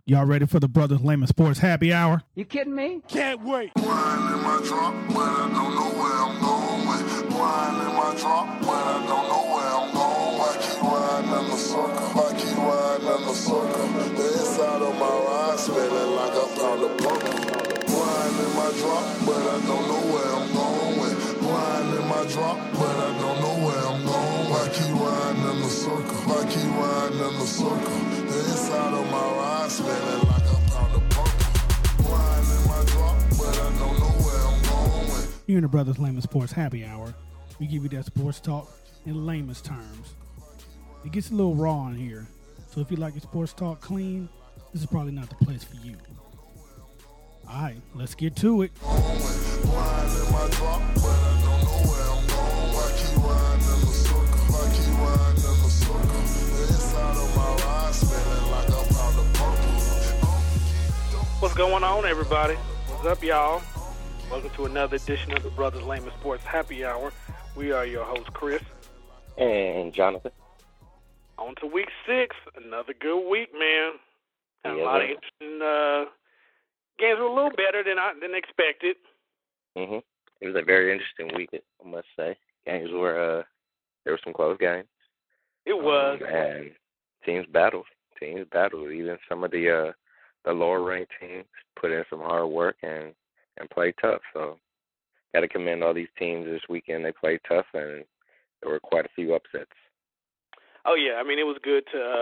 Y'all ready for the Brothers Layman Sports Happy Hour? You kidding me? Can't wait. Wine in my drop, but I don't know where I'm going with. Wine in my drop, but I don't know where I'm going. I keep riding in the circle. I keep riding in the circle. The inside of my ride smelling like a pound of purple. Wine in my drop, but I don't know where I'm going with. Wine in my drop, but I don't know where I'm going. I keep riding in the circle. I keep riding in the circle. The inside of my ride smelling like a pound of purple. Wine in my drop, but I don't know where I'm going with. Here in the Brothers Layman Sports Happy Hour, we give you that sports talk in layman's terms. It gets a little raw in here, so if you like your sports talk clean, this is probably not the place for you. All right, let's get to it. Wine in my drop, but I don't know where I'm going. I keep riding in the circle. I keep riding in the circle. The inside of my ride smelling like a pound of purple. What's going on, everybody? What's up, y'all? Welcome to another edition of the Brothers Layman Sports Happy Hour. We are your hosts, Chris. And Jonathan. On to week 6. Another good week, man. Had a Yeah, lot of man. interesting games were a little better than expected. It was a very interesting week, I must say. Games were, there were some close games. It was. And teams battled. Even some of the lower-ranked teams put in some hard work and played tough. So, got to commend all these teams this weekend. They played tough, and there were quite a few upsets. Oh yeah, I mean it was good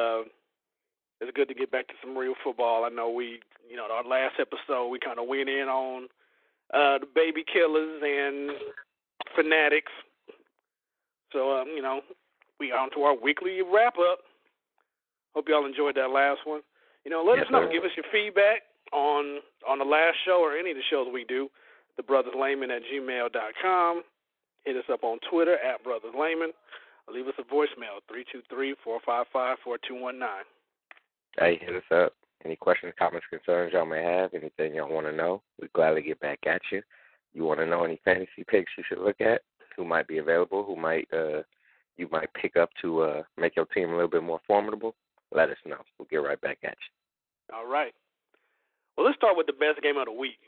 to get back to some real football. I know our last episode we kind of went in on the baby killers and fanatics. So we on to our weekly wrap up. Hope y'all enjoyed that last one. Let Yes, us know. sir. Give us your feedback on the last show or any of the shows we do. thebrotherslayman@gmail.com. Hit us up on Twitter @brotherslayman. Or leave us a voicemail 323-455-4219. Hey, hit us up. Any questions, comments, concerns y'all may have, anything y'all want to know, we'd gladly get back at you. You want to know any fantasy picks you should look at, who might be available, who might you might pick up to make your team a little bit more formidable, let us know. We'll get right back at you. All right. Well, let's start with the best game of the week.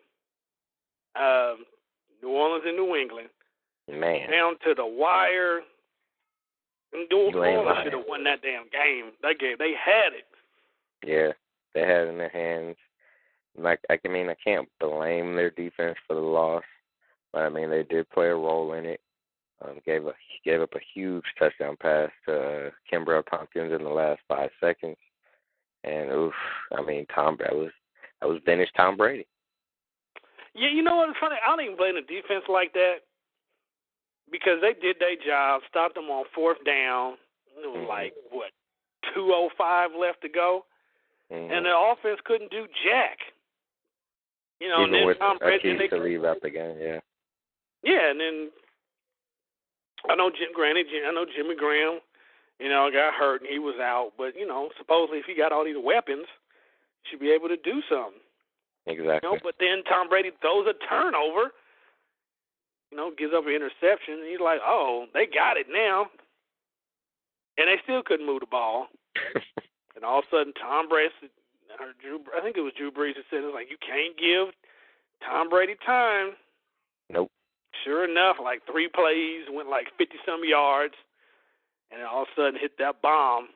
New Orleans and New England. Man, Down to the wire. New You ain't Orleans lying. should have won that damn game. That game, they had it. yeah, they had it in their hands. I can't blame their defense for the loss, but I mean they did play a role in it. Gave up a huge touchdown pass to Kimbrell Tompkins in the last 5 seconds, and that was vintage Tom Brady. Yeah, you know what? It's funny. I don't even blame the defense like that because they did their job, stopped them on 4th down. It was like, 2:05 left to go, and the offense couldn't do jack. And Even then with Tom Brady, Akeem to leave out the game, yeah. Yeah, and then I know Jimmy Graham, got hurt and he was out, but supposedly if he got all these weapons, he should be able to do something. Exactly. But then Tom Brady throws a turnover, gives up an interception, and he's like, oh, they got it now. And they still couldn't move the ball. And all of a sudden, Tom Brady, I think it was Drew Brees that said, it was like, you can't give Tom Brady time. Nope. Sure enough, like 3 plays, went like 50-some yards, and then all of a sudden hit that bomb.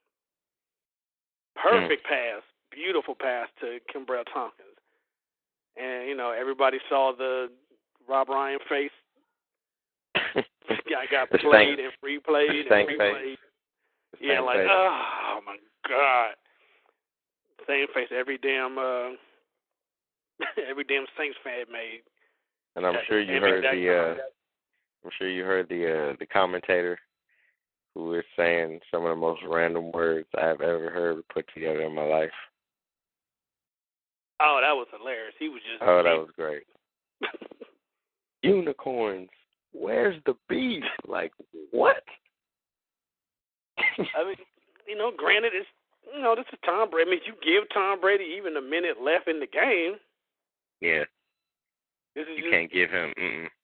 Perfect pass, beautiful pass to Kimbrell Tompkins. And, everybody saw the Rob Ryan face. Guy got The played stank- and replayed the and stank replayed. face. Yeah, like, face. oh, my God. Same face every damn Saints fan made. And I'm sure you heard the commentator who was saying some of the most random words I've ever heard put together in my life. Oh, that was hilarious. He was just... Oh, that was great. Unicorns. Where's the beef? Like, what? I mean, granted, it's, this is Tom Brady. I mean, if you give Tom Brady even a minute left in the game... Yeah. This is You can't give him,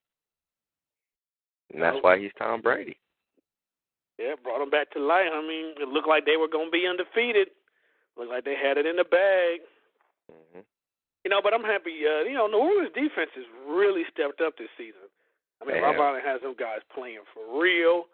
And that's why he's Tom Brady. Yeah, brought him back to life. I mean, it looked like they were going to be undefeated Looked like they had it in the bag. Mhm. But I'm happy. New Orleans defense has really stepped up this season. I mean, Rob Allen has them guys playing for real.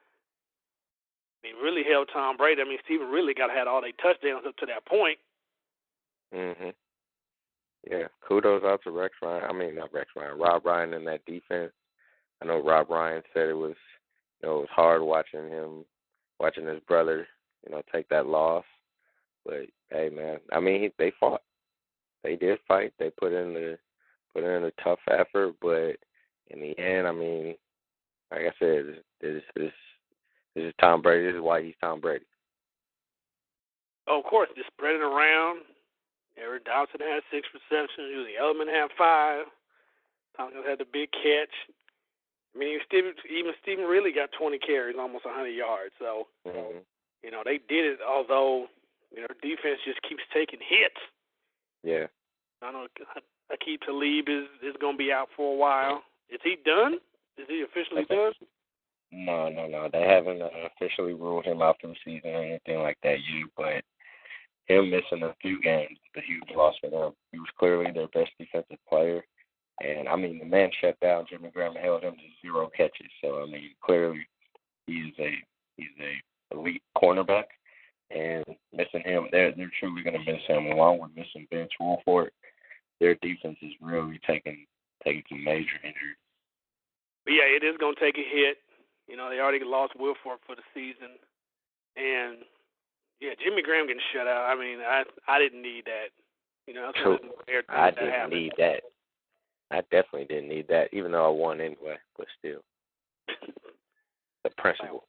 He really held Tom Brady. I mean, Stephen really had all their touchdowns up to that point. Mhm. Yeah. Kudos out to Rex Ryan. I mean, not Rex Ryan. Rob Ryan in that defense. I know Rob Ryan said it was hard watching his brother, take that loss. But hey, man, I mean, they fought. They did fight. They put in a tough effort, but in the end, I mean, like I said, this is Tom Brady. This is why he's Tom Brady. Oh, of course, just spread it around. Eric Dodson had 6 receptions. Usually Edelman had 5. Tompkins had the big catch. I mean, even Stephen really got 20 carries, almost 100 yards. So, they did it, although, defense just keeps taking hits. Yeah. I know Aqib Talib is going to be out for a while. Is he done? Is he officially done? No. They haven't officially ruled him out for the season or anything like that yet, but him missing a few games is a huge loss for them. He was clearly their best defensive player. And, I mean, the man shut down Jimmy Graham and held him to 0 catches. So, I mean, clearly he's a elite cornerback. And missing him, they're truly going to miss him. Along with missing Vince Wilfork, their defense is really taking some major injuries. But, yeah, it is going to take a hit. They already lost Wilfork for the season. And, yeah, Jimmy Graham getting shut out. I mean, I didn't need that. I didn't need that. I definitely didn't need that, even though I won anyway, but still. The principle.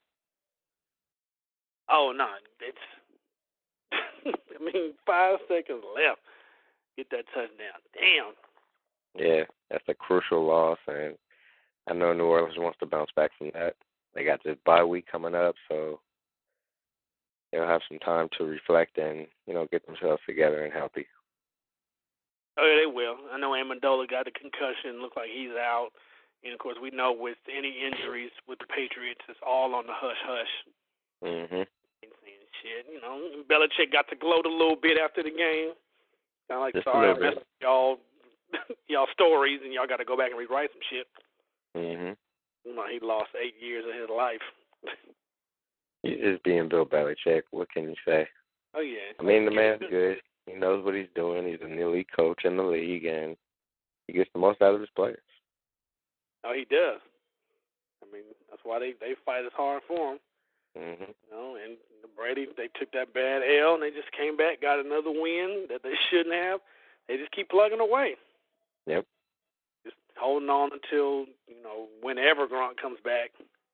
Oh, no. It's, 5 seconds left. Get that touchdown. Damn. Yeah, that's a crucial loss, and I know New Orleans wants to bounce back from that. They got this bye week coming up, so they'll have some time to reflect and, get themselves together and healthy. Oh, yeah, they will. I know Amendola got a concussion. Looks like he's out. And, of course, we know with any injuries with the Patriots, it's all on the hush-hush. Mhm. Shit, Belichick got to gloat a little bit after the game. Kind of like, Just sorry, I messed up y'all stories, and y'all got to go back and rewrite some shit. Mhm. He lost 8 years of his life. He's just being Bill Belichick. What can you say? Oh, yeah. I mean, the man's good. He knows what he's doing. He's an elite coach in the league, and he gets the most out of his players. Oh, he does. I mean, that's why they fight as hard for him. Mhm. And Brady, they took that bad L, and they just came back, got another win that they shouldn't have. They just keep plugging away. Yep. Just holding on until, whenever Gronk comes back.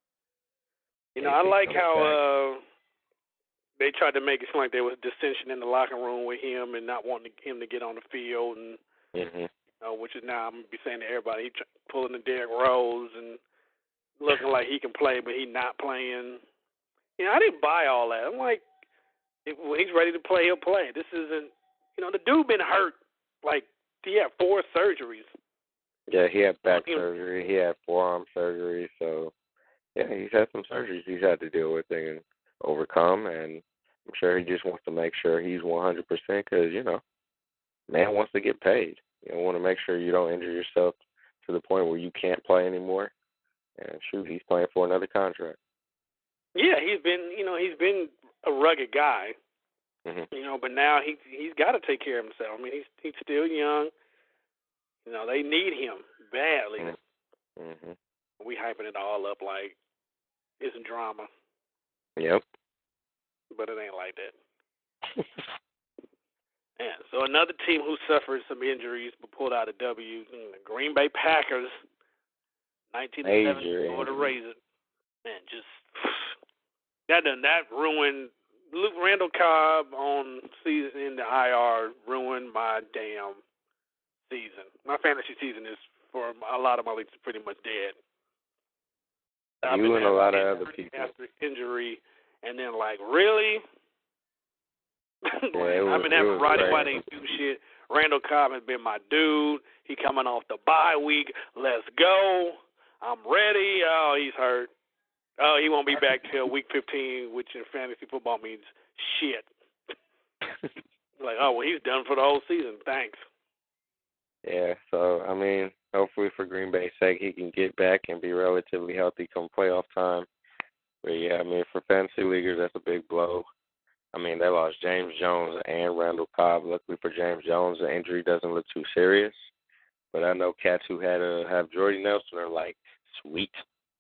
I like how they tried to make it seem like there was dissension in the locker room with him and not wanting him to get on the field, and which is now I'm going to be saying to everybody, he pulling the Derrick Rose and looking like he can play, but he not playing. I didn't buy all that. I'm like, when he's ready to play, he'll play. This isn't, the dude been hurt. Like, he had 4 surgeries. Yeah, he had back surgery. He had forearm surgery. So, yeah, he's had some surgeries he's had to deal with and overcome. And I'm sure he just wants to make sure he's 100% because, man wants to get paid. You want to make sure you don't injure yourself to the point where you can't play anymore. And, shoot, he's playing for another contract. Yeah, he's been a rugged guy. But now he's got to take care of himself. I mean, he's still young. They need him badly. We hyping it all up like it's drama. Yep. But it ain't like that. Yeah. So another team who suffered some injuries but pulled out a W, the Green Bay Packers, 19-7 for the Razor. Man, just that ruined. Luke Randall Cobb on season in the IR ruined my damn season. My fantasy season is, for a lot of my leagues, pretty much dead. You and a lot of other people. After injury, and then really? I've been having Roddy White ain't do shit. Randall Cobb has been my dude. He coming off the bye week. Let's go. I'm ready. Oh, he's hurt. Oh, he won't be back till week 15, which in fantasy football means shit. Like, oh, well, he's done for the whole season. Thanks. Yeah, so, I mean, hopefully for Green Bay's sake, he can get back and be relatively healthy come playoff time. But, yeah, I mean, for fantasy leaguers, that's a big blow. I mean, they lost James Jones and Randall Cobb. Luckily for James Jones, the injury doesn't look too serious. But I know cats who had have Jordy Nelson are like, sweet.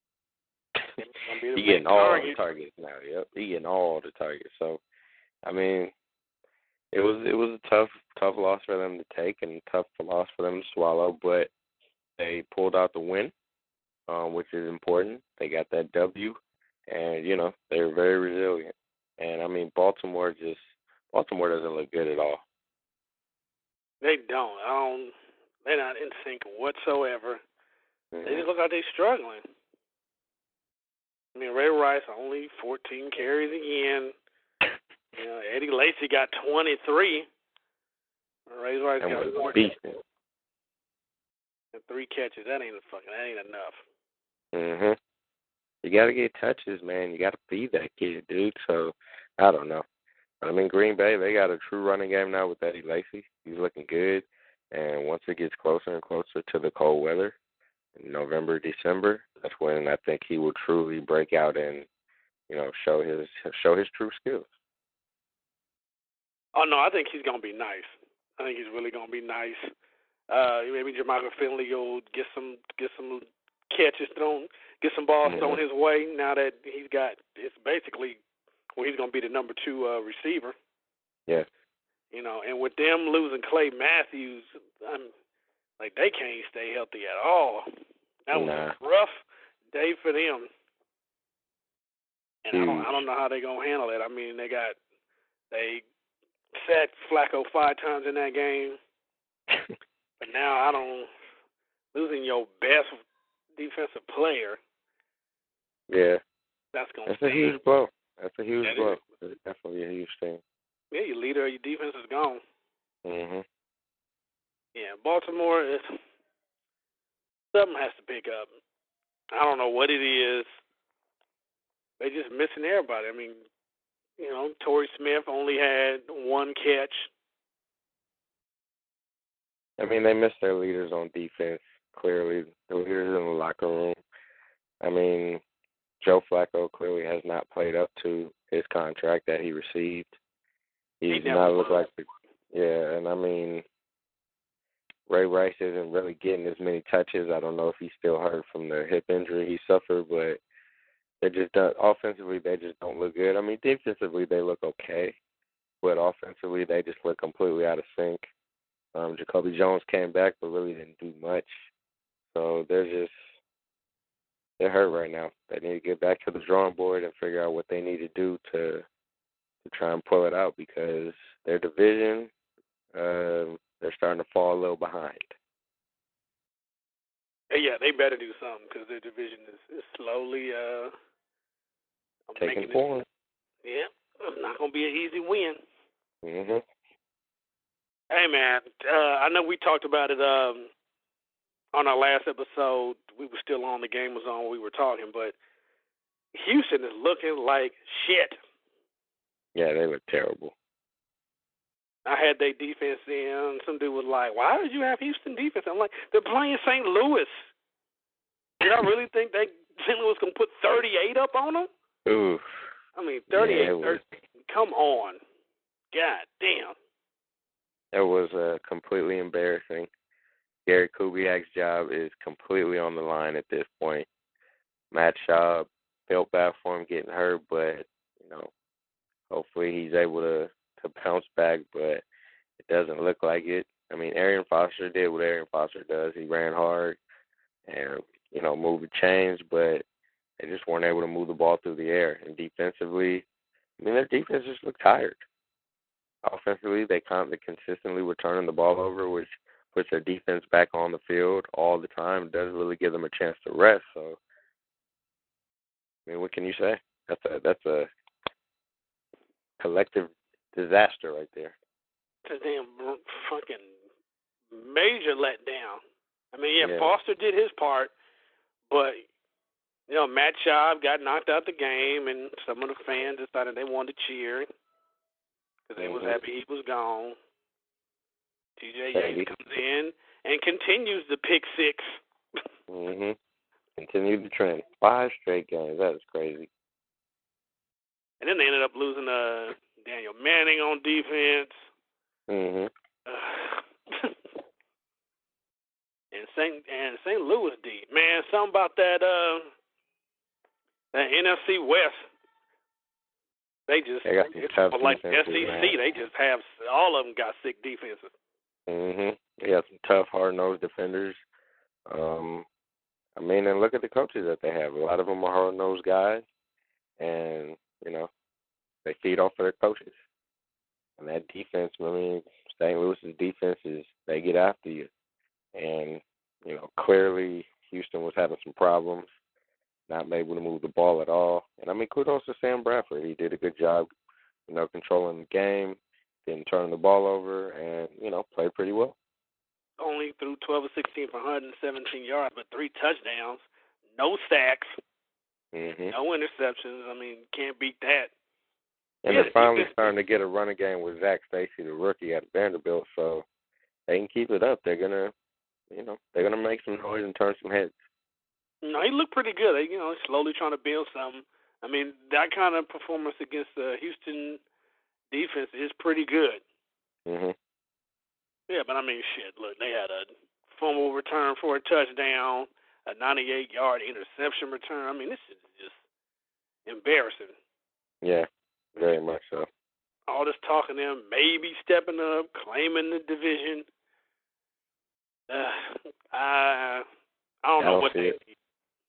He getting all the targets now. Yep, he getting all the targets. So, I mean, it was a tough loss for them to take and a tough loss for them to swallow. But they pulled out the win, which is important. They got that W, and you know they're very resilient. And I mean, Baltimore doesn't look good at all. They don't. They're not in sync whatsoever. Mm-hmm. They just look like they're struggling. I mean, Ray Rice only 14 carries again. You know, Eddie Lacy got 23. Ray Rice got 14. And 3 catches. That ain't enough. Mhm. You gotta get touches, man. You gotta feed that kid, dude. So I don't know. I mean, Green Bay, they got a true running game now with Eddie Lacy. He's looking good. And once it gets closer and closer to the cold weather, in November, December, that's when I think he will truly break out and, you know, show his true skills. Oh no, I think he's gonna be nice. I think he's really gonna be nice. Maybe Jermichael Finley will get some catches thrown, get some balls thrown his way. Now that it's basically he's gonna be the number 2 receiver. Yeah. You know, and with them losing Clay Matthews, like they can't stay healthy at all. That was a rough day for them. And I don't know how they're gonna handle it. I mean, they sacked Flacco 5 times in that game. But now losing your best defensive player. Yeah. That's a huge blow. That's a huge blow. It's definitely a huge thing. Yeah, your leader of your defense is gone. Mhm. Yeah, Baltimore something has to pick up. I don't know what it is. They're just missing everybody. I mean, you know, Torrey Smith only had 1 catch. I mean, they missed their leaders on defense, clearly. The leaders in the locker room. I mean, Joe Flacco clearly has not played up to his contract that he received. He's not looked like and I mean, Ray Rice isn't really getting as many touches. I don't know if he's still hurt from the hip injury he suffered, but they just don't, offensively, they just don't look good. I mean, defensively, they look okay, but offensively, they just look completely out of sync. Jacoby Jones came back, but really didn't do much. So they're hurt right now. They need to get back to the drawing board and figure out what they need to do to try and pull it out because their division, they're starting to fall a little behind. Yeah, they better do something because their division is slowly taking form. Yeah, it's not going to be an easy win. Mhm. Hey, man, I know we talked about it on our last episode. We were still on, the game was on, we were talking, but Houston is looking like shit. Yeah, they look terrible. I had their defense in. Some dude was like, why did you have Houston defense? I'm like, they're playing St. Louis. Did I really think St. Louis going to put 38 up on them? Ooh. I mean, 38, come on. God damn. It was completely embarrassing. Gary Kubiak's job is completely on the line at this point. Matt Schaub felt bad for him getting hurt, but, you know, hopefully he's able to bounce back, but it doesn't look like it. I mean, Arian Foster did what Arian Foster does. He ran hard and, you know, moved the chains, but they just weren't able to move the ball through the air. And defensively, I mean, their defense just looked tired. Offensively, they consistently were turning the ball over, which puts their defense back on the field all the time. It doesn't really give them a chance to rest. So, I mean, what can you say? That's a collective disaster right there. It's a damn fucking major letdown. I mean, yeah, Foster did his part, but, you know, Matt Schaub got knocked out the game, and some of the fans decided they wanted to cheer. because they was happy he was gone. TJ Baby. Yates comes in and continues the pick six. Continued the trend. 5 straight games. That is crazy. And then they ended up losing Daniel Manning on defense. And St. Louis D. Man, something about that NFC West. They got some tough like defenses, SEC. man. They just have all of them got sick defenses. They got some tough, hard-nosed defenders. I mean, and look at the coaches that they have. A lot of them are hard-nosed guys, and they feed off of their coaches. And that defense, I mean, St. Louis's defense they get after you. And, clearly Houston was having some problems, not able to move the ball at all. And, I mean, kudos to Sam Bradford. He did a good job, controlling the game, didn't turn the ball over, and, played pretty well. Only threw 12 of 16 for 117 yards, but 3 touchdowns, no sacks, no interceptions. I mean, can't beat that. And they're finally starting to get a running game with Zach Stacy, the rookie at Vanderbilt, so they can keep it up. They're gonna make some noise and turn some heads. No, he looked pretty good. Slowly trying to build something. I mean, that kind of performance against the Houston defense is pretty good. Yeah, but I mean, shit. Look, they had a fumble return for a touchdown, a 98-yard interception return. I mean, this is just embarrassing. Yeah, very much so. All this talking them maybe stepping up, claiming the division. I don't know what they need.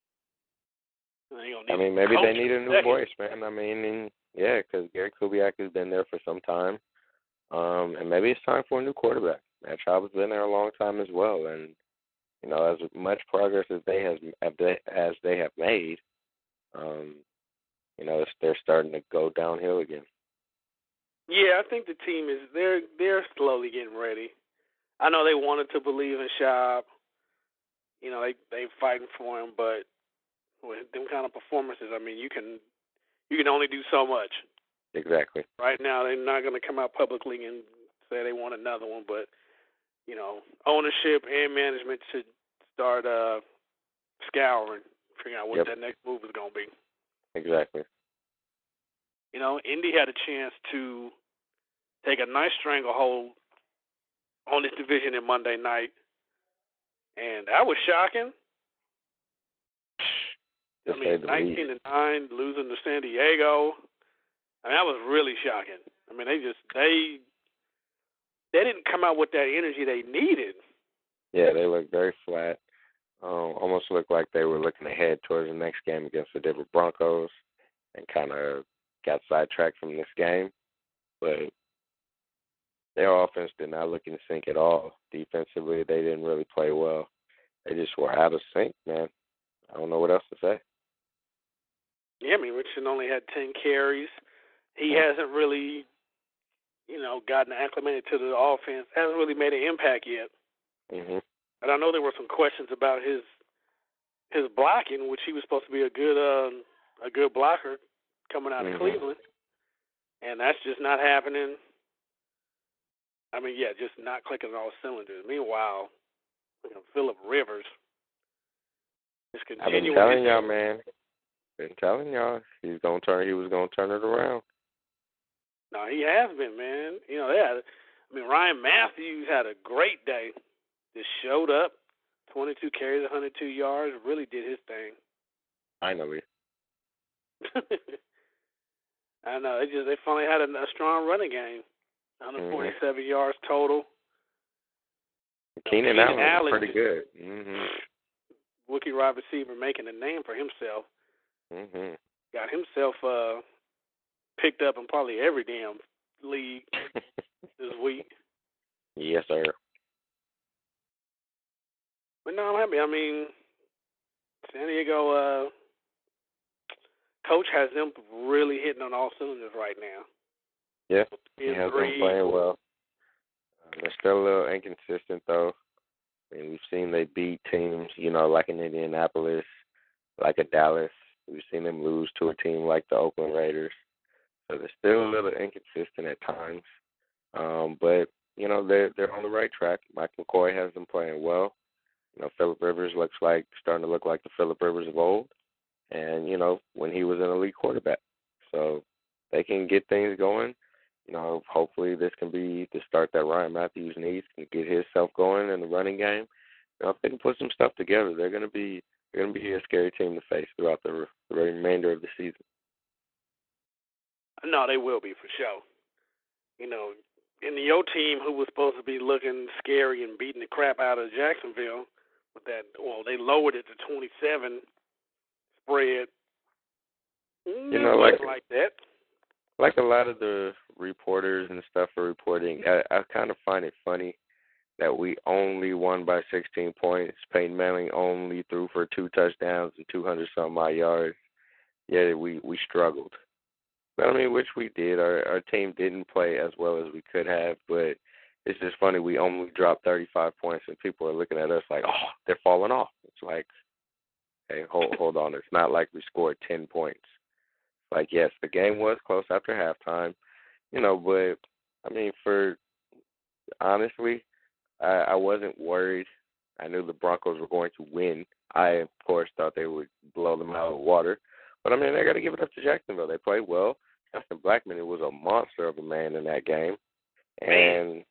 I mean, maybe they need a new voice, man. I mean, because Gary Kubiak has been there for some time. And maybe it's time for a new quarterback. Matt Schaub has been there a long time as well. And, as much progress as they have made, they're starting to go downhill again. Yeah, I think the team they're slowly getting ready. I know they wanted to believe in Schaub. They fighting for him, but with them kind of performances, I mean, you can only do so much. Exactly. Right now, they're not going to come out publicly and say they want another one, but ownership and management should start scouring, figuring out what that next move is going to be. Exactly. Indy had a chance to take a nice stranglehold on this division in Monday night, and that was shocking. I mean, 19-9, losing to San Diego. I mean, that was really shocking. I mean, they didn't come out with that energy they needed. Yeah, they looked very flat. Almost looked like they were looking ahead towards the next game against the Denver Broncos and kind of got sidetracked from this game. But their offense did not look in sync at all. Defensively, they didn't really play well. They just were out of sync, man. I don't know what else to say. Yeah, I mean, Richardson only had 10 carries. He hasn't really, gotten acclimated to the offense. Hasn't really made an impact yet. And I know there were some questions about his blocking, which he was supposed to be a good blocker coming out of Cleveland, and that's just not happening. I mean, just not clicking on all cylinders. Meanwhile, Phillip Rivers is continuing. I've been telling y'all, man. Been telling y'all he was gonna turn it around. No, he has been, man. Ryan Matthews had a great day. Just showed up, 22 carries, 102 yards, really did his thing. Finally. I know. They finally had a strong running game. 147 yards total. Keenan Allen was pretty good. Rookie wide receiver making a name for himself. Got himself picked up in probably every damn league this week. Yes, sir. But no, I'm happy. I mean, San Diego coach has them really hitting on all cylinders right now. Yeah, he has them playing well. They're still a little inconsistent, though. I mean, we've seen they beat teams, like in Indianapolis, like a Dallas. We've seen them lose to a team like the Oakland Raiders. So they're still a little inconsistent at times. But, they're on the right track. Mike McCoy has them playing well. Phillip Rivers starting to look like the Phillip Rivers of old. And, when he was an elite quarterback. So they can get things going. Hopefully this can be the start that Ryan Matthews needs, can get himself going in the running game. If they can put some stuff together, they're going to be a scary team to face throughout the remainder of the season. No, they will be for sure. And your team, who was supposed to be looking scary and beating the crap out of Jacksonville, with that, they lowered it to 27 spread. Like that. Like a lot of the reporters and stuff are reporting, I kind of find it funny that we only won by 16 points. Peyton Manning only threw for 2 touchdowns and 200-some-odd yards. Yet we struggled. But, which we did. Our team didn't play as well as we could have, but it's just funny. We only dropped 35 points, and people are looking at us like, oh, they're falling off. It's like, hey, hold on. It's not like we scored 10 points. Like, yes, the game was close after halftime, but, honestly, I wasn't worried. I knew the Broncos were going to win. I, of course, thought they would blow them out of the water. But, they got to give it up to Jacksonville. They played well. Justin Blackmon was a monster of a man in that game. And,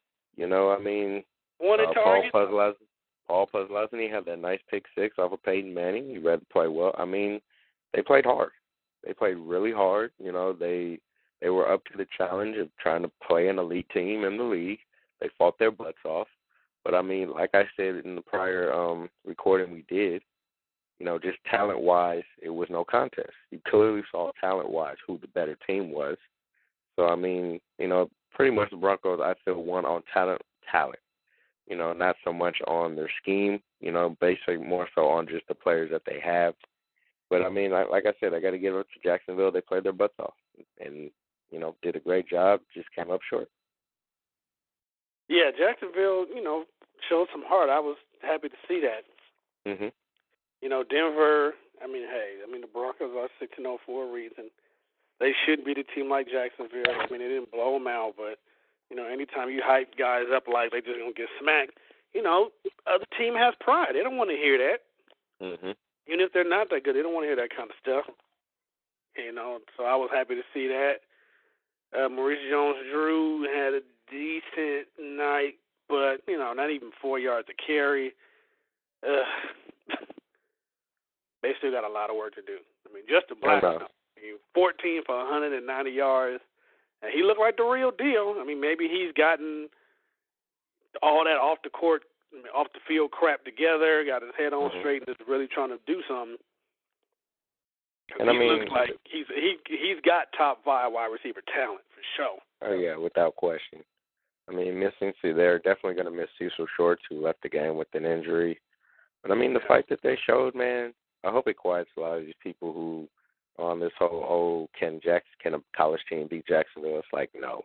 Paul Puzzlesny had that nice pick six off of Peyton Manning. He read the play well. They played hard. They played really hard. They were up to the challenge of trying to play an elite team in the league. They fought their butts off. But, like I said in the prior recording we did, just talent-wise, it was no contest. You clearly saw talent-wise who the better team was. So, pretty much the Broncos, I feel, won on talent, not so much on their scheme, basically more so on just the players that they have. But, like I said, I got to give it to Jacksonville. They played their butts off and, did a great job, just came up short. Yeah, Jacksonville, showed some heart. I was happy to see that. Mm-hmm. Denver, the Broncos are 6-0 for a reason. They should beat a team like Jacksonville. They didn't blow them out, but, anytime you hype guys up like they just going to get smacked, other team has pride. They don't want to hear that. Mm-hmm. Even if they're not that good, they don't want to hear that kind of stuff. So I was happy to see that. Maurice Jones-Drew had a decent night, but, not even 4 yards to carry. They still got a lot of work to do. Justin Blackmon, 14 for 190 yards. And he looked like the real deal. Maybe he's gotten all that off the field crap together, got his head on straight, and is really trying to do something. And he looks like he's got top 5 wide receiver talent for sure. Oh yeah, without question. They're definitely going to miss Cecil Shorts, who left the game with an injury. But the fight that they showed, man, I hope it quiets a lot of these people who on this whole, can a college team beat Jacksonville? It's like, no.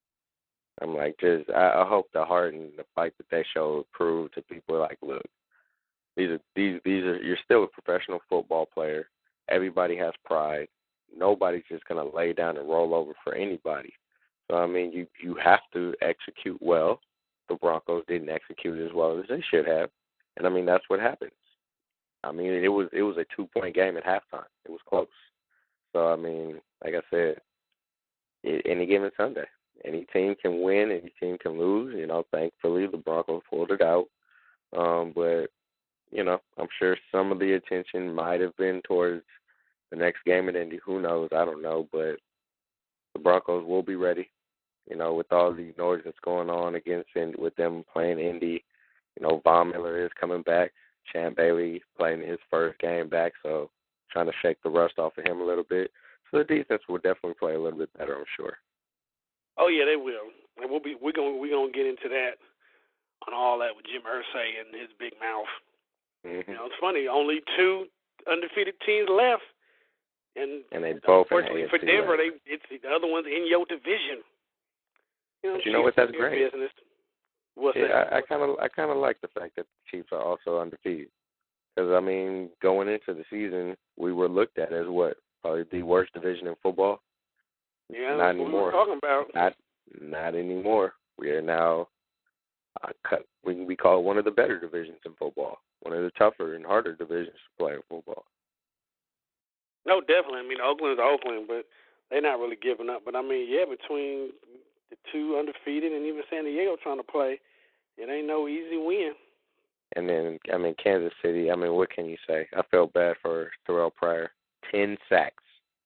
I hope the heart and the fight that they showed prove to people like, look, you're still a professional football player. Everybody has pride. Nobody's just going to lay down and roll over for anybody. So, you have to execute well. The Broncos didn't execute as well as they should have. And, that's what happens. It was a 2-point game at halftime. It was close. So, like I said, any given Sunday, any team can win, any team can lose. Thankfully, the Broncos pulled it out. But, I'm sure some of the attention might have been towards the next game at Indy. Who knows? I don't know. But the Broncos will be ready, with all the noise that's going on with them playing Indy. Von Miller is coming back. Champ Bailey playing his first game back, so trying to shake the rust off of him a little bit. So the defense will definitely play a little bit better, I'm sure. Oh yeah, they will. And we're gonna get into that on all that with Jim Irsay and his big mouth. Mm-hmm. It's funny. Only 2 undefeated teams left, and they both. Unfortunately for Denver, it's the other ones in your division. But you know what? That's great. Business. I kind of like the fact that the Chiefs are also undefeated. Because, going into the season, we were looked at as probably the worst division in football. Yeah, Not that's what anymore. we're talking about. Not anymore. We are now we call it one of the better divisions in football, one of the tougher and harder divisions to play in football. No, definitely. I mean, Oakland's Oakland, but they're not really giving up. But, I mean, yeah, between the two undefeated and even San Diego trying to play, it ain't no easy win. And then, I mean, Kansas City, I mean, what can you say? I felt bad for Terrell Pryor. 10 sacks.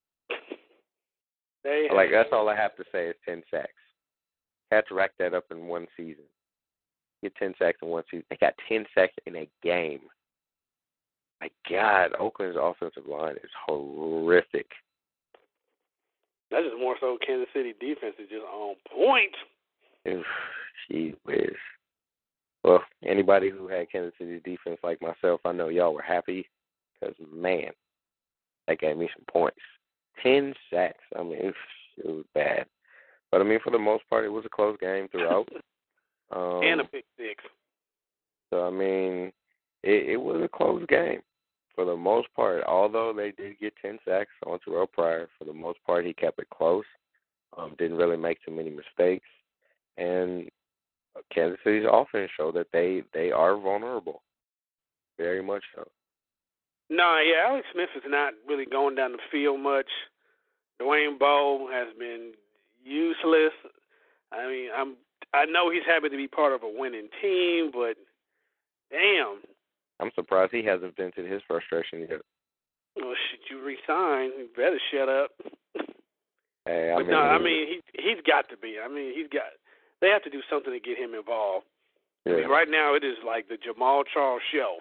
That's all I have to say is 10 sacks. Had to rack that up in one season. Get 10 sacks in one season. They got 10 sacks in a game. My God, Oakland's offensive line is horrific. That's just more so Kansas City defense is just on point. Gee whiz. Well, anybody who had Kansas City defense like myself, I know y'all were happy because, man, that gave me some points. 10 sacks. I mean, it was bad. But, I mean, for the most part, it was a close game throughout. And a pick six. So, I mean, it was a close game. For the most part, although they did get 10 sacks on Terrell Pryor, for the most part, he kept it close. Didn't really make too many mistakes. And Kansas City's offense showed that they are vulnerable. Very much so. No, yeah, Alex Smith is not really going down the field much. Dwayne Bowe has been useless. I mean, I know he's happy to be part of a winning team, but damn. I'm surprised he hasn't vented his frustration yet. Well, should you resign? You better shut up. Hey, I mean, he's got to be. I mean, they have to do something to get him involved. Yeah. I mean, right now it is like the Jamal Charles show.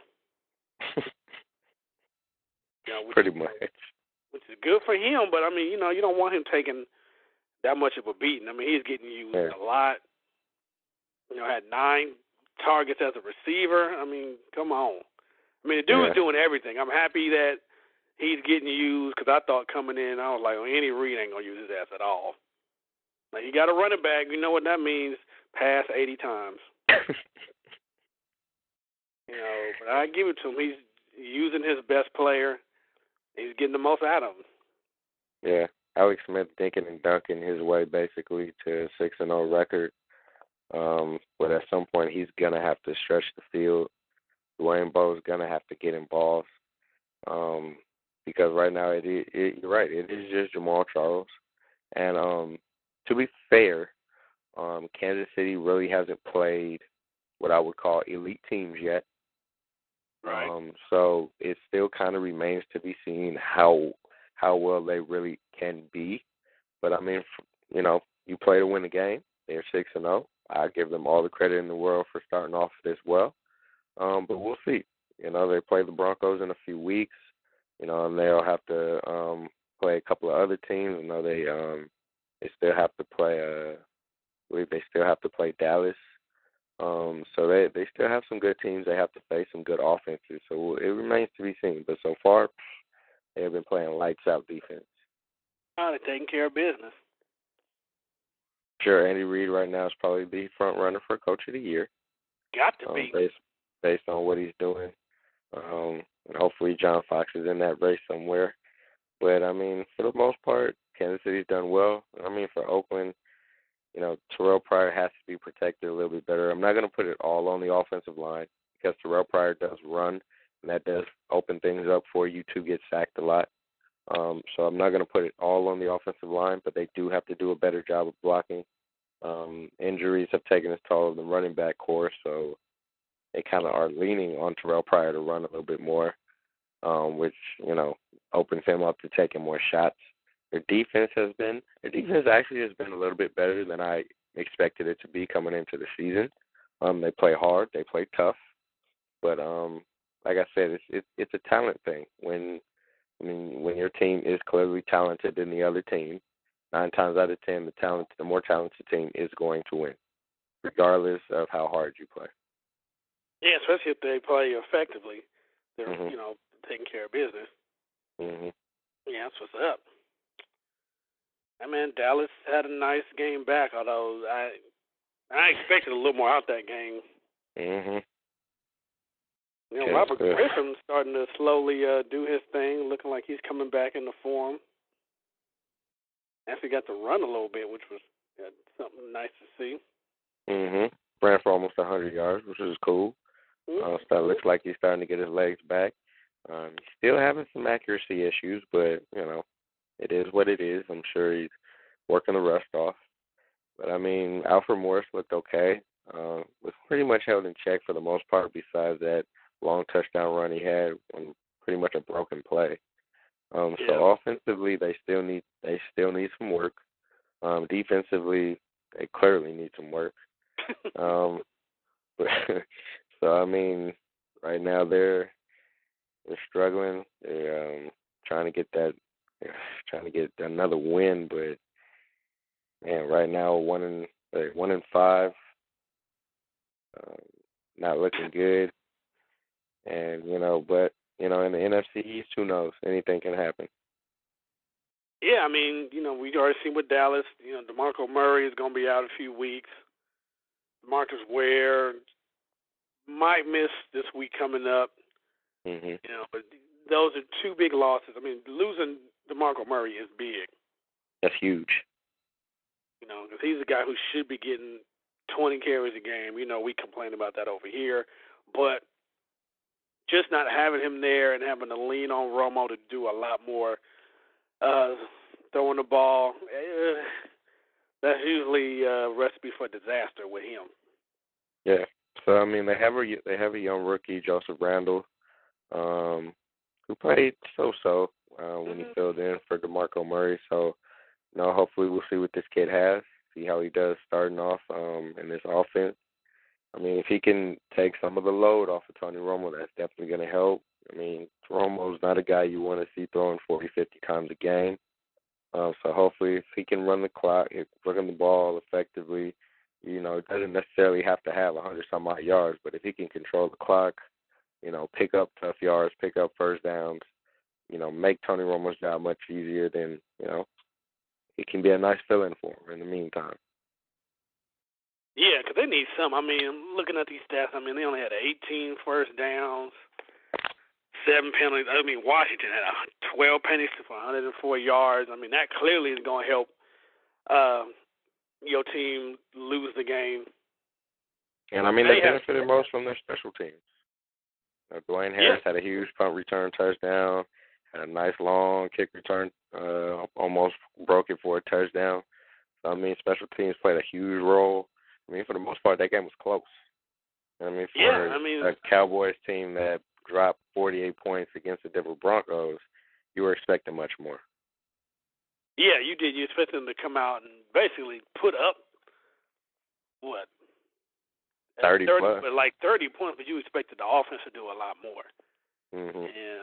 Pretty much. Which is good for him, but I mean, you don't want him taking that much of a beating. I mean, he's getting used a lot. Had 9 targets as a receiver. I mean, come on. I mean, the dude's doing everything. I'm happy that he's getting used because I thought coming in, I was like, Andy Reid ain't going to use his ass at all. Like, you got a running back. You know what that means? Pass 80 times. But I give it to him. He's using his best player. He's getting the most out of him. Yeah. Alex Smith thinking and dunking his way basically to a 6-0 record. But at some point, he's going to have to stretch the field. Dwayne Bowe's going to have to get involved. Because right now, you're right, it is just Jamal Charles. And to be fair, Kansas City really hasn't played what I would call elite teams yet. Right. So it still kind of remains to be seen how well they really can be. But, I mean, you play to win the game. They're 6-0. I give them all the credit in the world for starting off this well. But we'll see. They play the Broncos in a few weeks, and they'll have to play a couple of other teams. They still have to play, I believe they still have to play Dallas. So they still have some good teams. They have to face some good offenses. So it remains to be seen. But so far, they have been playing lights-out defense. They're taking care of business. Sure, Andy Reid right now is probably the front runner for Coach of the Year. Got to be. Based on what he's doing. And hopefully John Fox is in that race somewhere. But, I mean, for the most part, Kansas City's done well. I mean, for Oakland, Terrell Pryor has to be protected a little bit better. I'm not going to put it all on the offensive line because Terrell Pryor does run, and that does open things up for you to get sacked a lot. So I'm not going to put it all on the offensive line, but they do have to do a better job of blocking. Injuries have taken its toll of the running back core, so they kind of are leaning on Terrell Pryor to run a little bit more, which, opens him up to taking more shots. Their defense actually has been a little bit better than I expected it to be coming into the season. They play hard, they play tough, but like I said, it's a talent thing. When your team is clearly talented than the other team, 9 times out of 10, the more talented team is going to win, regardless of how hard you play. Yeah, especially if they play effectively. They're, Mm-hmm. Taking care of business. Mm-hmm. Yeah, that's what's up. I mean, Dallas had a nice game back, although I expected a little more out that game. Mm-hmm. Robert Griffin's starting to slowly do his thing, looking like he's coming back into form. actually got to run a little bit, which was something nice to see. Ran for almost 100 yards, which is cool. So it looks like he's starting to get his legs back. He's still having some accuracy issues, but, it is what it is. I'm sure he's working the rust off. But, Alfred Morris looked okay. Was pretty much held in check for the most part besides that long touchdown run he had on pretty much a broken play. So offensively, they still need some work. Defensively, they clearly need some work. But, so right now they're struggling. They're trying to get another win, but man, right now 1-5, not looking good. And but in the NFC East, who knows? Anything can happen. Yeah, we already seen with Dallas. DeMarco Murray is going to be out a few weeks. Marcus Ware might miss this week coming up. But those are two big losses. Losing DeMarco Murray is big. That's huge. Because he's a guy who should be getting 20 carries a game. We complain about that over here. But just not having him there and having to lean on Romo to do a lot more throwing the ball, that's usually a recipe for disaster with him. Yeah. So they have a young rookie, Joseph Randle, who played so-so when he filled in for DeMarco Murray. So, hopefully we'll see what this kid has, see how he does starting off in this offense. If he can take some of the load off of Tony Romo, that's definitely going to help. Romo's not a guy you want to see throwing 40, 50 times a game. So hopefully if he can run the clock, run the ball effectively, it doesn't necessarily have to have 100-some-odd yards, but if he can control the clock, pick up tough yards, pick up first downs, make Tony Romo's job much easier, then, it can be a nice fill-in for him in the meantime. Yeah, because they need some. Looking at these stats, they only had 18 first downs, 7 penalties. Washington had 12 penalties for 104 yards. That clearly is going to help your team lose the game. And, they benefited most from their special teams. Dwayne Harris had a huge punt return touchdown, had a nice long kick return, almost broke it for a touchdown. So, special teams played a huge role. For the most part, that game was close. For a Cowboys team that dropped 48 points against the Denver Broncos, you were expecting much more. Yeah, you did. You expected them to come out and basically put up, 30 plus. But like 30 points, but you expected the offense to do a lot more. And,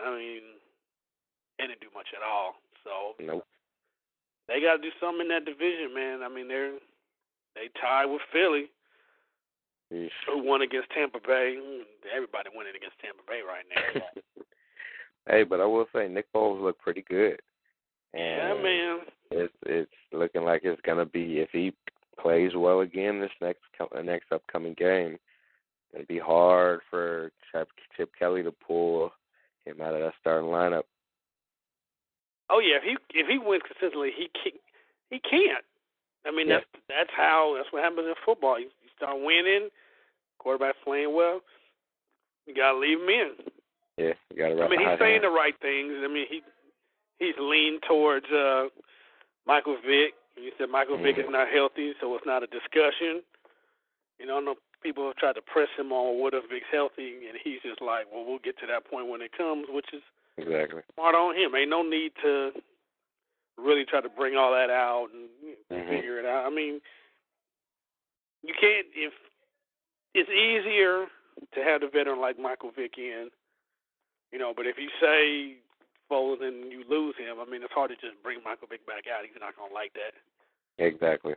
they didn't do much at all. So nope. They got to do something in that division, man. They tied with Philly, who won against Tampa Bay. Everybody winning against Tampa Bay right now. Hey, but I will say Nick Foles looked pretty good. And yeah, man. It's looking like it's gonna be, if he plays well again this next upcoming game, it's gonna be hard for Chip Kelly to pull him out of that starting lineup. Oh yeah, if he wins consistently, he can't. That's what happens in football. You start winning, quarterback's playing well, you gotta leave him in. Yeah, you gotta. He's saying the right things. He's leaned towards Michael Vick. He said Michael Vick is not healthy, so it's not a discussion. I know people have tried to press him on what if Vick's healthy, and he's just like, well, we'll get to that point when it comes, which is exactly smart on him. Ain't no need to really try to bring all that out and figure it out. You can't, if it's easier to have the veteran like Michael Vick in, but if you say Foles and you lose him, it's hard to just bring Michael Vick back out. He's not going to like that. Exactly.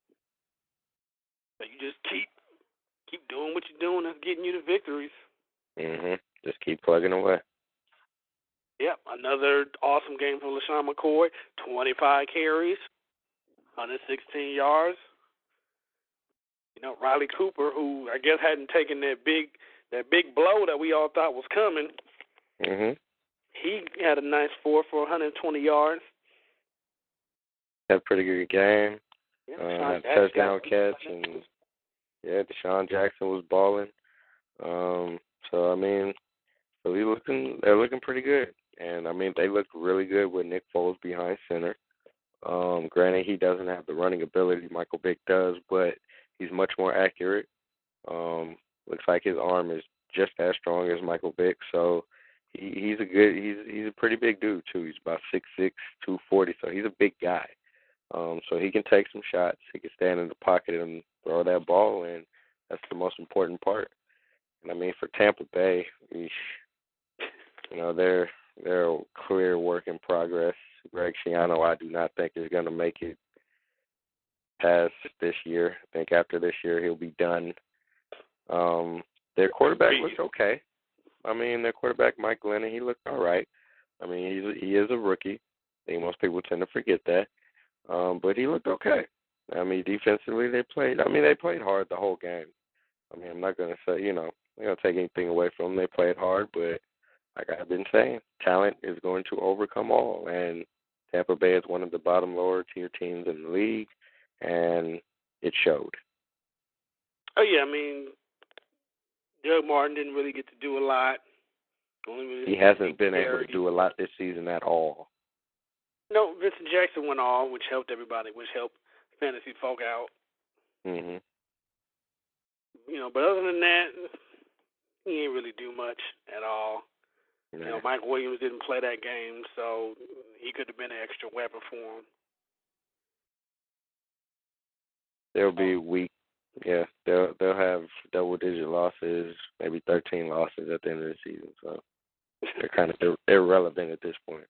So you just keep doing what you're doing. That's getting you the victories. Just keep plugging away. Yep, another awesome game from LaShawn McCoy. 25 carries, 116 yards. Riley Cooper, who I guess hadn't taken that big blow that we all thought was coming. He had a nice 4 for 120 yards. had a pretty good game. Yeah, Had a touchdown catch, and yeah, Deshaun Jackson was balling. So I mean, they're looking pretty good, and I mean they look really good with Nick Foles behind center. Granted, he doesn't have the running ability Michael Vick does, but he's much more accurate. Looks like his arm is just as strong as Michael Vick, so he's a pretty big dude too. He's about 6'6", 240, so he's a big guy. So he can take some shots. He can stand in the pocket and throw that ball, and that's the most important part. And I mean, for Tampa Bay, they're a clear work in progress. Greg Schiano, I do not think is going to make it past this year. I think after this year he'll be done. Their quarterback looks okay. I mean, their quarterback Mike Glennon, he looked all right. I mean, he is a rookie. I think most people tend to forget that. But he looked okay. I mean, defensively they played hard the whole game. I mean, I'm not going to say, I'm not going to take anything away from them. They played hard, but like I've been saying, talent is going to overcome all. And Tampa Bay is one of the bottom lower-tier teams in the league, and it showed. Oh, yeah, I mean, Doug Martin didn't really get to do a lot. He hasn't been able to do a lot this season at all. No, Vincent Jackson went all, which helped everybody, which helped fantasy folk out. Mhm. But other than that, he ain't really do much at all. Nah. Mike Williams didn't play that game, so he could have been an extra weapon for him. They'll be weak. Yeah, they'll have double-digit losses, maybe 13 losses at the end of the season. So they're kind of irrelevant at this point.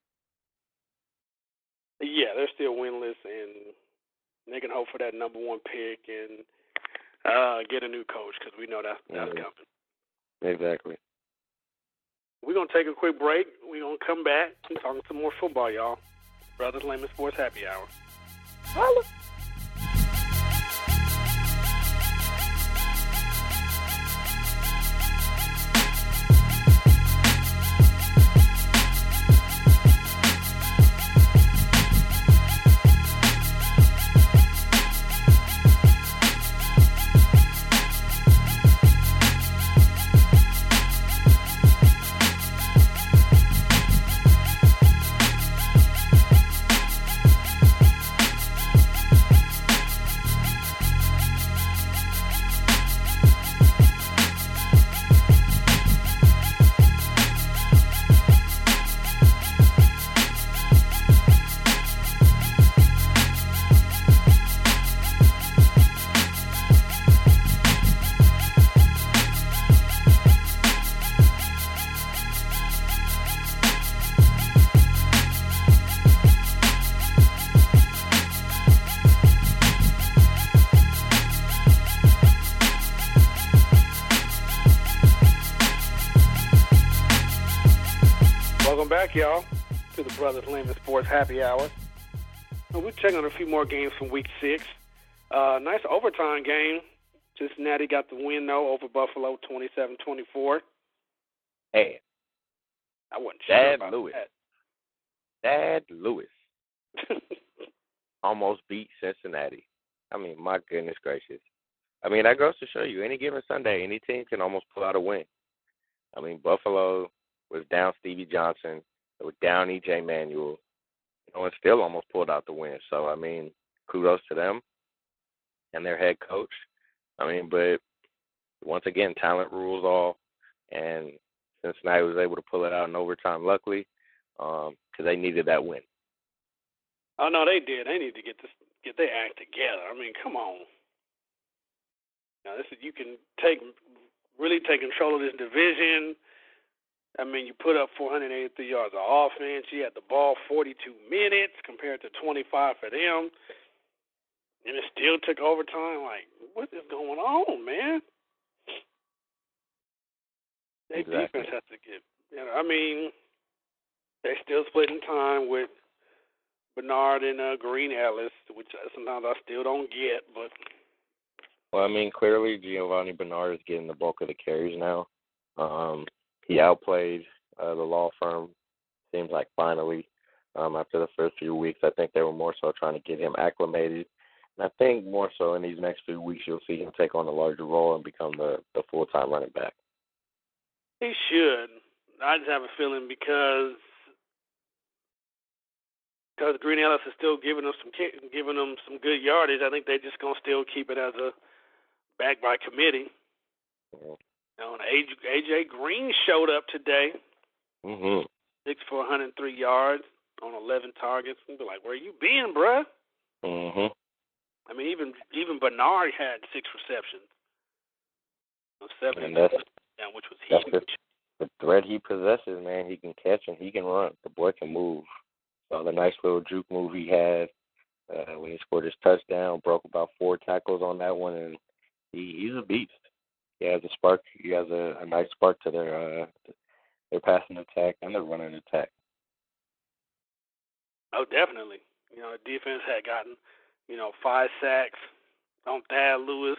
Yeah, they're still winless, and they can hope for that number one pick and get a new coach because we know that's coming. Exactly. We're going to take a quick break. We're going to come back and talk some more football, y'all. Brothers Layman Sports Happy Hour. Holla. Welcome back, y'all, to the Brothers Layman Sports Happy Hour. We're checking on a few more games from Week 6. Nice overtime game. Cincinnati got the win, though, over Buffalo, 27-24. Hey, I wasn't sure about Lewis. that. Dad Lewis almost beat Cincinnati. I mean, my goodness gracious. I mean, that goes to show you, any given Sunday, any team can almost pull out a win. I mean, Buffalo was down Stevie Johnson. They were down E.J. Manuel. And still almost pulled out the win. So, I mean, kudos to them and their head coach. I mean, but once again, talent rules all. And Cincinnati was able to pull it out in overtime, luckily, because they needed that win. Oh, no, they did. They need to get their act together. I mean, come on. Now, you can really take control of this division. I mean, you put up 483 yards of offense. You had the ball 42 minutes compared to 25 for them. And it still took overtime. Like, what is going on, man? Their defense has to get, I mean, they're still splitting time with Bernard and Green Ellis, which sometimes I still don't get. But well, I mean, clearly Giovanni Bernard is getting the bulk of the carries now. He outplayed the law firm, seems like finally. after the first few weeks. I think they were more so trying to get him acclimated. And I think more so in these next few weeks you'll see him take on a larger role and become the full-time running back. He should. I just have a feeling because Green Ellis is still giving them some good yardage. I think they're just gonna still keep it as a back by committee. Mm-hmm. And AJ Green showed up today. 6 for 103 yards on 11 targets. You'd be like, where you been, bruh? I mean, even Bernard had 6 receptions. 7 and that's which was huge. The threat he possesses, man. He can catch and he can run. The boy can move. So the nice little juke move he had when he scored his touchdown, broke about 4 tackles on that one, and he's a beast. He has a spark. He has a nice spark to their passing attack and their running attack. Oh, definitely. You know, the defense had gotten, 5 sacks on Thad Lewis.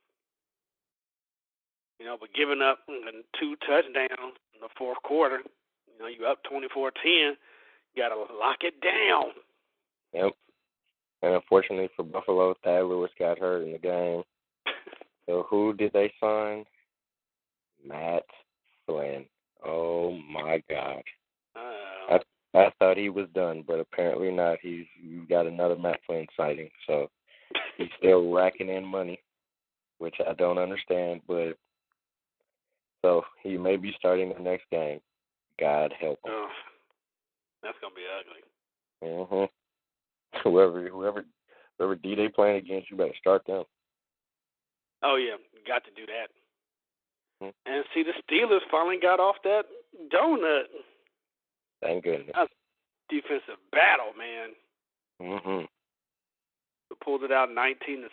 But giving up 2 touchdowns in the fourth quarter, you up 24-10, you got to lock it down. Yep. And unfortunately for Buffalo, Thad Lewis got hurt in the game. So who did they sign? Matt Flynn. Oh, my God. I thought he was done, but apparently not. You got another Matt Flynn sighting. So he's still racking in money, which I don't understand, but so he may be starting the next game. God help him. Oh, that's gonna be ugly. Whoever D they playing against, you better start them. Oh yeah, you got to do that. And see, the Steelers finally got off that donut. Thank goodness. That's a defensive battle, man. They pulled it out 19-6.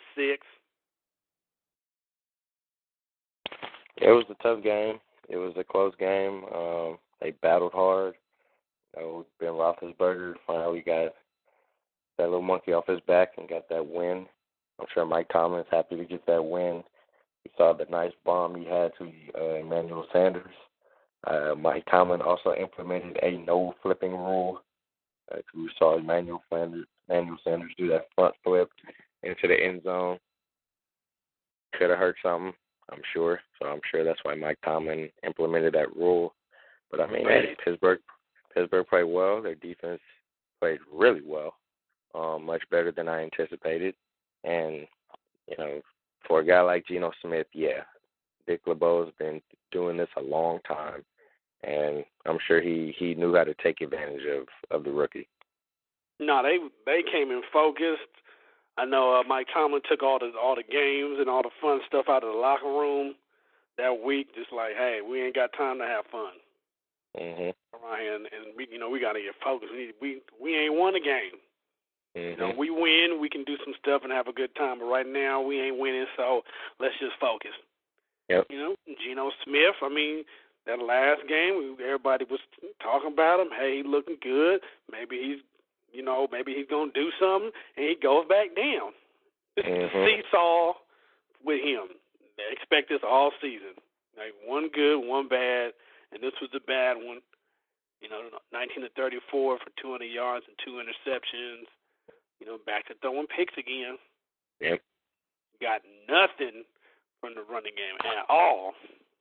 It was a tough game. It was a close game. They battled hard. Ben Roethlisberger finally got that little monkey off his back and got that win. I'm sure Mike Tomlin's happy to get that win. We saw the nice bomb he had to Emmanuel Sanders. Mike Tomlin also implemented a no-flipping rule. We saw Emmanuel Sanders do that front flip into the end zone. Could have hurt something, I'm sure. So I'm sure that's why Mike Tomlin implemented that rule. But, I mean, hey, Pittsburgh played well. Their defense played really well, much better than I anticipated. And, for a guy like Geno Smith, yeah, Dick LeBeau's been doing this a long time. And I'm sure he knew how to take advantage of the rookie. No, they came in focused. I know Mike Tomlin took all the games and all the fun stuff out of the locker room that week. Just like, hey, we ain't got time to have fun. Around here, and we got to get focused. We ain't won a game. We win, we can do some stuff and have a good time. But right now, we ain't winning, so let's just focus. Yep. Geno Smith. I mean, that last game, everybody was talking about him. Hey, he's looking good. Maybe he's gonna do something, and he goes back down. This is the seesaw with him. They expect this all season. Like one good, one bad, and this was the bad one. 19-34 for 200 yards and 2 interceptions. Back to throwing picks again. Yep. Got nothing from the running game at all.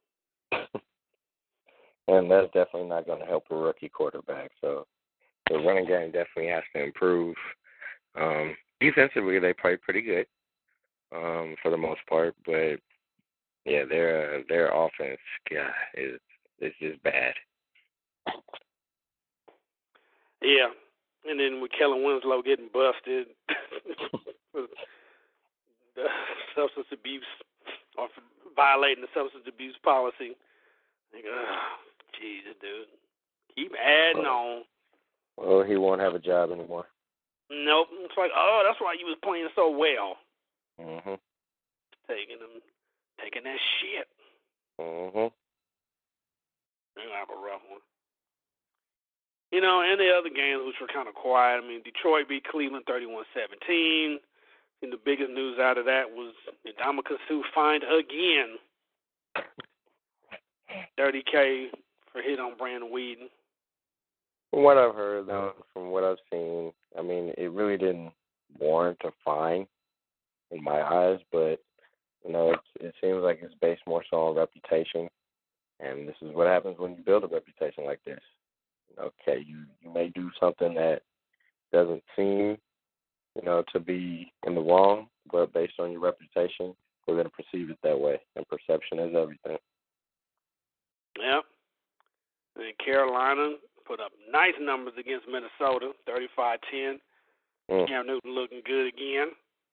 And that's definitely not going to help a rookie quarterback. So the running game definitely has to improve. Defensively, they play pretty good for the most part, but yeah, their offense, God, is just bad. Yeah, and then with Kellen Winslow getting busted for the substance abuse or for violating the substance abuse policy, Jesus, dude, keep adding on. Well, he won't have a job anymore. Nope. It's like, that's why you was playing so well. Taking that shit. They're gonna have a rough one. And the other games which were kind of quiet. I mean, Detroit beat Cleveland 31-17. And the biggest news out of that was Ndamukong Suh fined again. $30K for hit on Brandon Weeden. From what I've heard, though, from what I've seen, I mean, it really didn't warrant a fine in my eyes, but, it seems like it's based more so on reputation, and this is what happens when you build a reputation like this. Okay, you may do something that doesn't seem, to be in the wrong, but based on your reputation, we're going to perceive it that way, and perception is everything. Yep. And Carolina put up nice numbers against Minnesota, 35-10. Cam Newton looking good again.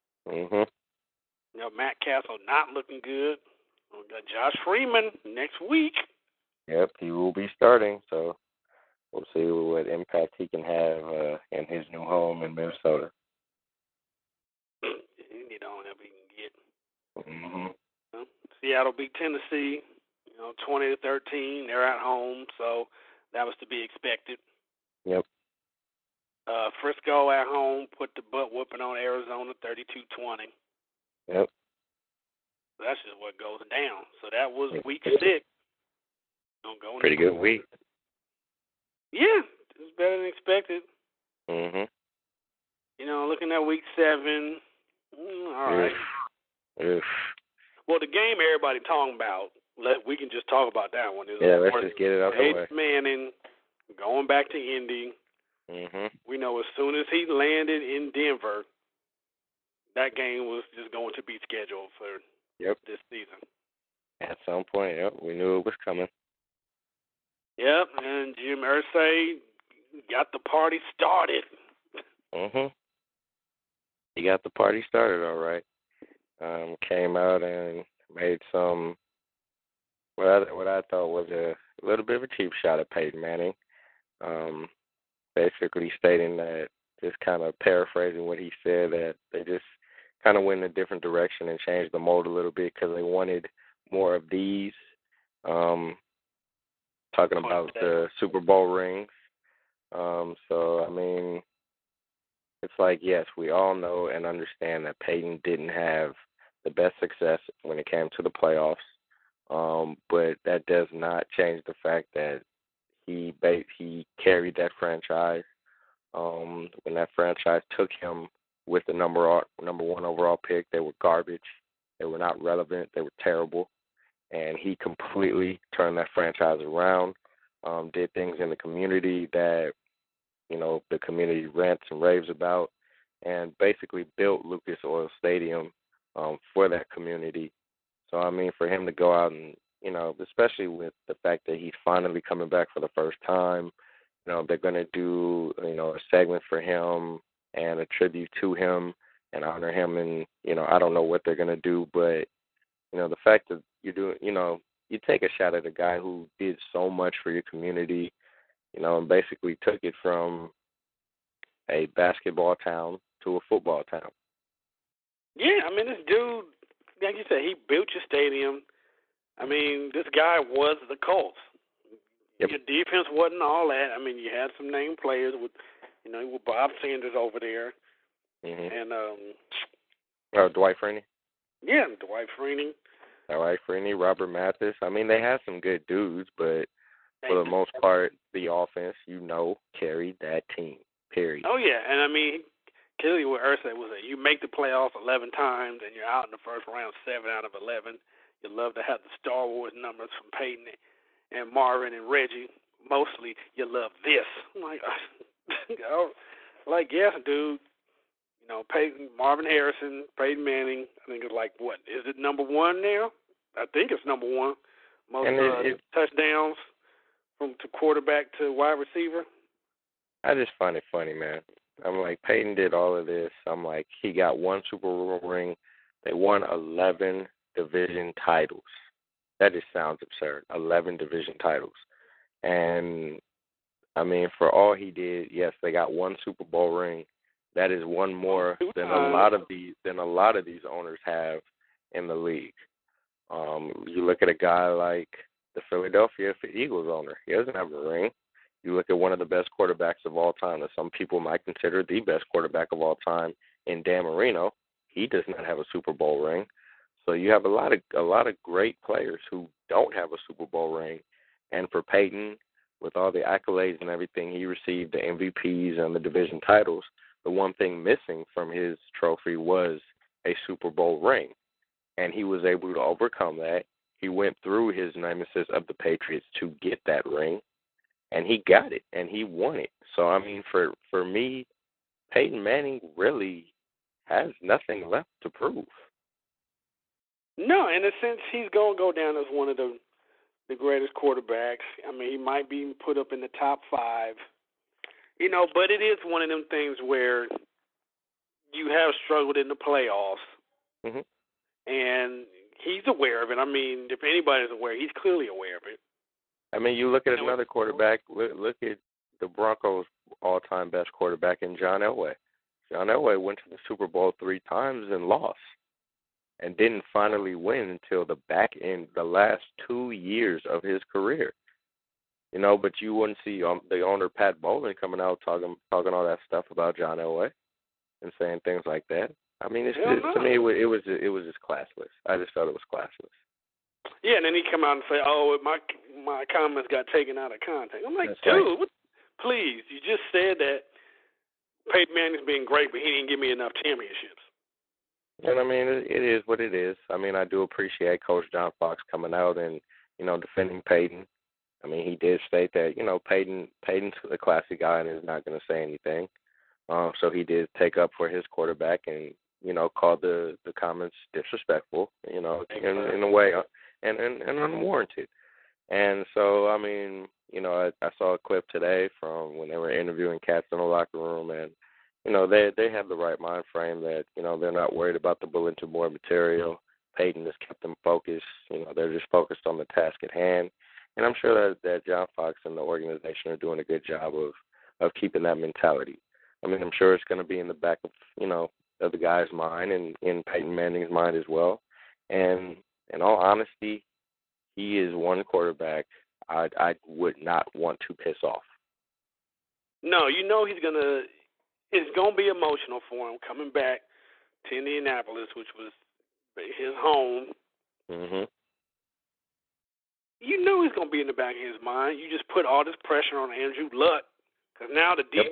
Matt Castle not looking good. We got Josh Freeman next week. Yep, he will be starting, so we'll see what impact he can have in his new home in Minnesota. He need all the help he can get. Seattle beat Tennessee, 20-13. They're at home, so that was to be expected. Yep. Frisco at home put the butt whooping on Arizona, 32-20. Yep. So that's just what goes down. So that was week 6. Pretty good week. Yeah, it was better than expected. Mm-hmm. Looking at week 7, all right. Oof. Well, the game everybody talking about, we can just talk about that one. Let's just get it out the way. Peyton Manning going back to Indy. We know as soon as he landed in Denver, that game was just going to be scheduled for this season. At some point, we knew it was coming. Yep, and Jim Irsay got the party started. He got the party started, all right. Came out and made some what I thought was a little bit of a cheap shot at Peyton Manning. Basically stating that, just kind of paraphrasing what he said, that they just kind of went in a different direction and changed the mold a little bit because they wanted more of these. Talking about the Super Bowl rings. So, I mean, it's like, yes, we all know and understand that Peyton didn't have the best success when it came to the playoffs. But that does not change the fact that he carried that franchise. When that franchise took him with the number 1 overall pick, they were garbage. They were not relevant. They were terrible. And he completely turned that franchise around, did things in the community that, the community rants and raves about, and basically built Lucas Oil Stadium for that community. So, I mean, for him to go out and, especially with the fact that he's finally coming back for the first time, they're going to do, a segment for him and a tribute to him and honor him. And, I don't know what they're going to do, but, the fact that you're doing, you take a shot at a guy who did so much for your community, and basically took it from a basketball town to a football town. Yeah, I mean, this dude, like you said, he built your stadium. I mean, this guy was the Colts. Yep. Your defense wasn't all that. I mean, you had some named players with, with Bob Sanders over there. And, Dwight Freeney. Yeah, Dwight Freeney. Robert Mathis. I mean, they had some good dudes, but for the most part, the offense, carried that team, period. Oh, yeah, and I mean, clearly what Irsay was that you make the playoffs 11 times and you're out in the first round 7 out of 11. You love to have the Star Wars numbers from Peyton and Marvin and Reggie. Mostly, you love this. I'm like, yes, dude. Peyton, Marvin Harrison, Peyton Manning. I think it's like, what, is it number 1 now? I think it's number 1. Most touchdowns from to quarterback to wide receiver. I just find it funny, man. I'm like, Peyton did all of this. I'm like, he got 1 Super Bowl ring. They won 11 division titles. That just sounds absurd. 11 division titles. And, I mean, for all he did, yes, they got 1 Super Bowl ring. That is 1 more than a lot of these owners have in the league. You look at a guy like the Philadelphia Eagles owner. He doesn't have a ring. You look at one of the best quarterbacks of all time, that some people might consider the best quarterback of all time, in Dan Marino. He does not have a Super Bowl ring. So you have a lot of great players who don't have a Super Bowl ring. And for Peyton, with all the accolades and everything he received, the MVPs and the division titles, the one thing missing from his trophy was a Super Bowl ring. And he was able to overcome that. He went through his nemesis of the Patriots to get that ring, and he got it, and he won it. So, I mean, for me, Peyton Manning really has nothing left to prove. No, in a sense, he's going to go down as one of the greatest quarterbacks. I mean, he might be put up in the top 5. You know, but it is one of them things where you have struggled in the playoffs. Mm-hmm. And he's aware of it. I mean, if anybody's aware, he's clearly aware of it. I mean, you look at another quarterback. Look at the Broncos' all-time best quarterback in John Elway. John Elway went to the Super Bowl 3 times and lost, and didn't finally win until the back end, the last 2 years of his career. You know, but you wouldn't see the owner Pat Bowlen coming out talking all that stuff about John Elway and saying things like that. I mean, to me, it was just classless. I just thought it was classless. Yeah, and then he come out and say, "Oh, my comments got taken out of context." I'm like, That's dude, right. Please, you just said that Peyton Manning's being great, but he didn't give me enough championships. And I mean, it is what it is. I mean, I do appreciate Coach John Fox coming out and, you know, defending Peyton. I mean, he did state that, you know, Peyton's a classy guy and is not going to say anything. So he did take up for his quarterback and, you know, called the comments disrespectful, you know, in a way, and unwarranted. And so, I mean, you know, I saw a clip today from when they were interviewing cats in the locker room, and, you know, they have the right mind frame that, you know, they're not worried about the bulletin board material. Peyton has kept them focused. You know, they're just focused on the task at hand. And I'm sure that John Fox and the organization are doing a good job of keeping that mentality. I mean, I'm sure it's going to be in the back of, you know, of the guy's mind and in Peyton Manning's mind as well. And in all honesty, he is one quarterback I would not want to piss off. No, you know it's going to be emotional for him coming back to Indianapolis, which was his home. Mm-hmm. You know he's going to be in the back of his mind. You just put all this pressure on Andrew Luck. Because now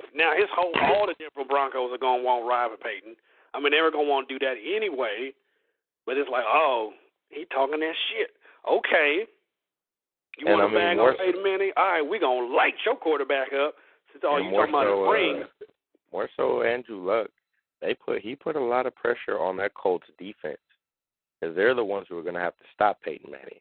all the Denver Broncos are going to want to ride with Peyton. I mean, they were going to want to do that anyway. But it's like, oh, he talking that shit. Okay. You want to bag on Peyton Manning? All right, we're going to light your quarterback up since all you talking about is rings. More so Andrew Luck, he put a lot of pressure on that Colts defense because they're the ones who are going to have to stop Peyton Manning.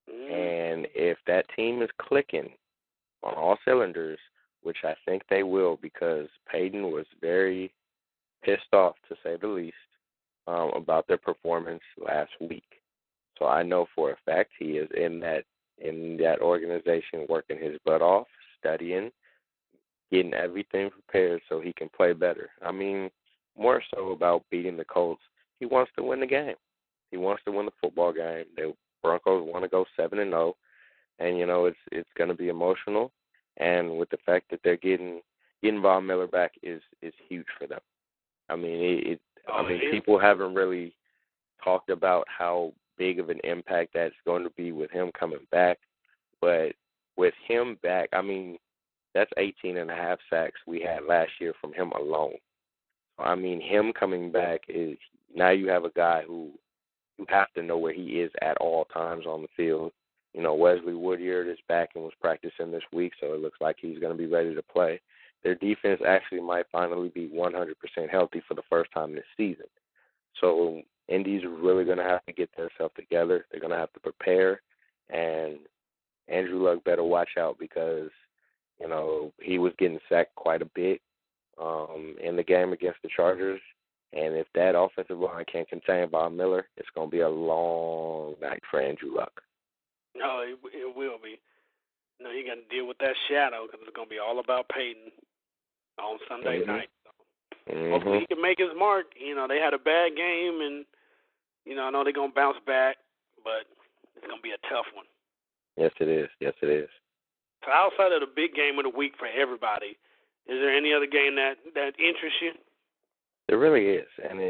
And if that team is clicking on all cylinders, which I think they will, because Peyton was very pissed off, to say the least, about their performance last week. So I know for a fact he is in that organization working his butt off, studying, getting everything prepared so he can play better. I mean, more so about beating the Colts. He wants to win the game. He wants to win the football game. The Broncos want to go 7-0, and you know it's going to be emotional. And with the fact that they're getting Von Miller back is huge for them. I mean, people haven't really talked about how big of an impact that's going to be with him coming back, but with him back, I mean, that's 18.5 sacks we had last year from him alone. I mean, him coming back is now you have a guy who you have to know where he is at all times on the field. You know, Wesley Woodyard is back and was practicing this week, so it looks like he's going to be ready to play. Their defense actually might finally be 100% healthy for the first time this season. So Indy's really going to have to get themselves together. They're going to have to prepare, and Andrew Luck better watch out because, you know, he was getting sacked quite a bit in the game against the Chargers. And if that offensive line can't contain Von Miller, it's going to be a long night for Andrew Luck. No, it will be. No, you got to deal with that shadow because it's going to be all about Peyton on Sunday night. So hopefully he can make his mark. You know, they had a bad game, and, you know, I know they're going to bounce back, but it's going to be a tough one. Yes, it is. Yes, it is. So outside of the big game of the week for everybody, is there any other game that interests you? There really is, and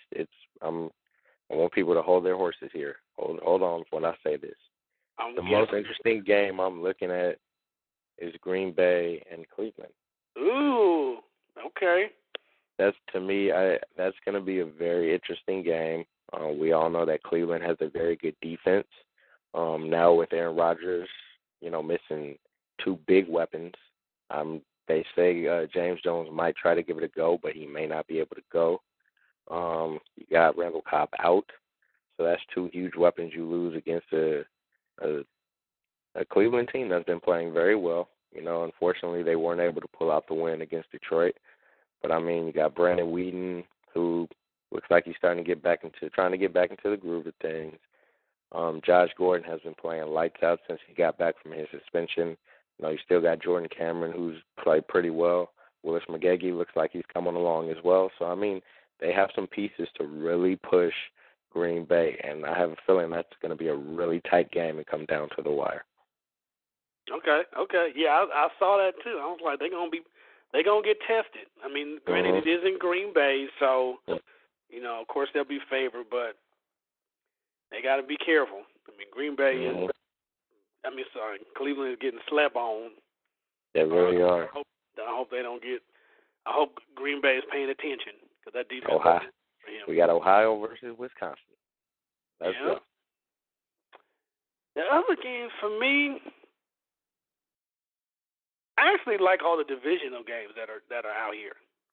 I want people to hold their horses here. Hold on when I say this. The most interesting game I'm looking at is Green Bay and Cleveland. Ooh, okay. That's, to me, that's going to be a very interesting game. We all know that Cleveland has a very good defense. Now with Aaron Rodgers, missing two big weapons, they say James Jones might try to give it a go, but he may not be able to go. You got Randall Cobb out, so that's two huge weapons you lose against a Cleveland team that's been playing very well. Unfortunately, they weren't able to pull out the win against Detroit. But you got Brandon Whedon, who looks like he's trying to get back into the groove of things. Josh Gordon has been playing lights out since he got back from his suspension. You still got Jordan Cameron, who's played pretty well. Willis McGahee looks like he's coming along as well. So, they have some pieces to really push Green Bay, and I have a feeling that's going to be a really tight game and come down to the wire. Okay. Yeah, I saw that too. I was like, they're gonna get tested. Granted, it is in Green Bay, so of course they'll be favored, but they got to be careful. Green Bay is. Cleveland is getting slept on. They really are. I hope they don't get. I hope Green Bay is paying attention because that defense. Ohio. We got Ohio versus Wisconsin. That's good. The other games for me, I actually like all the divisional games that are out here.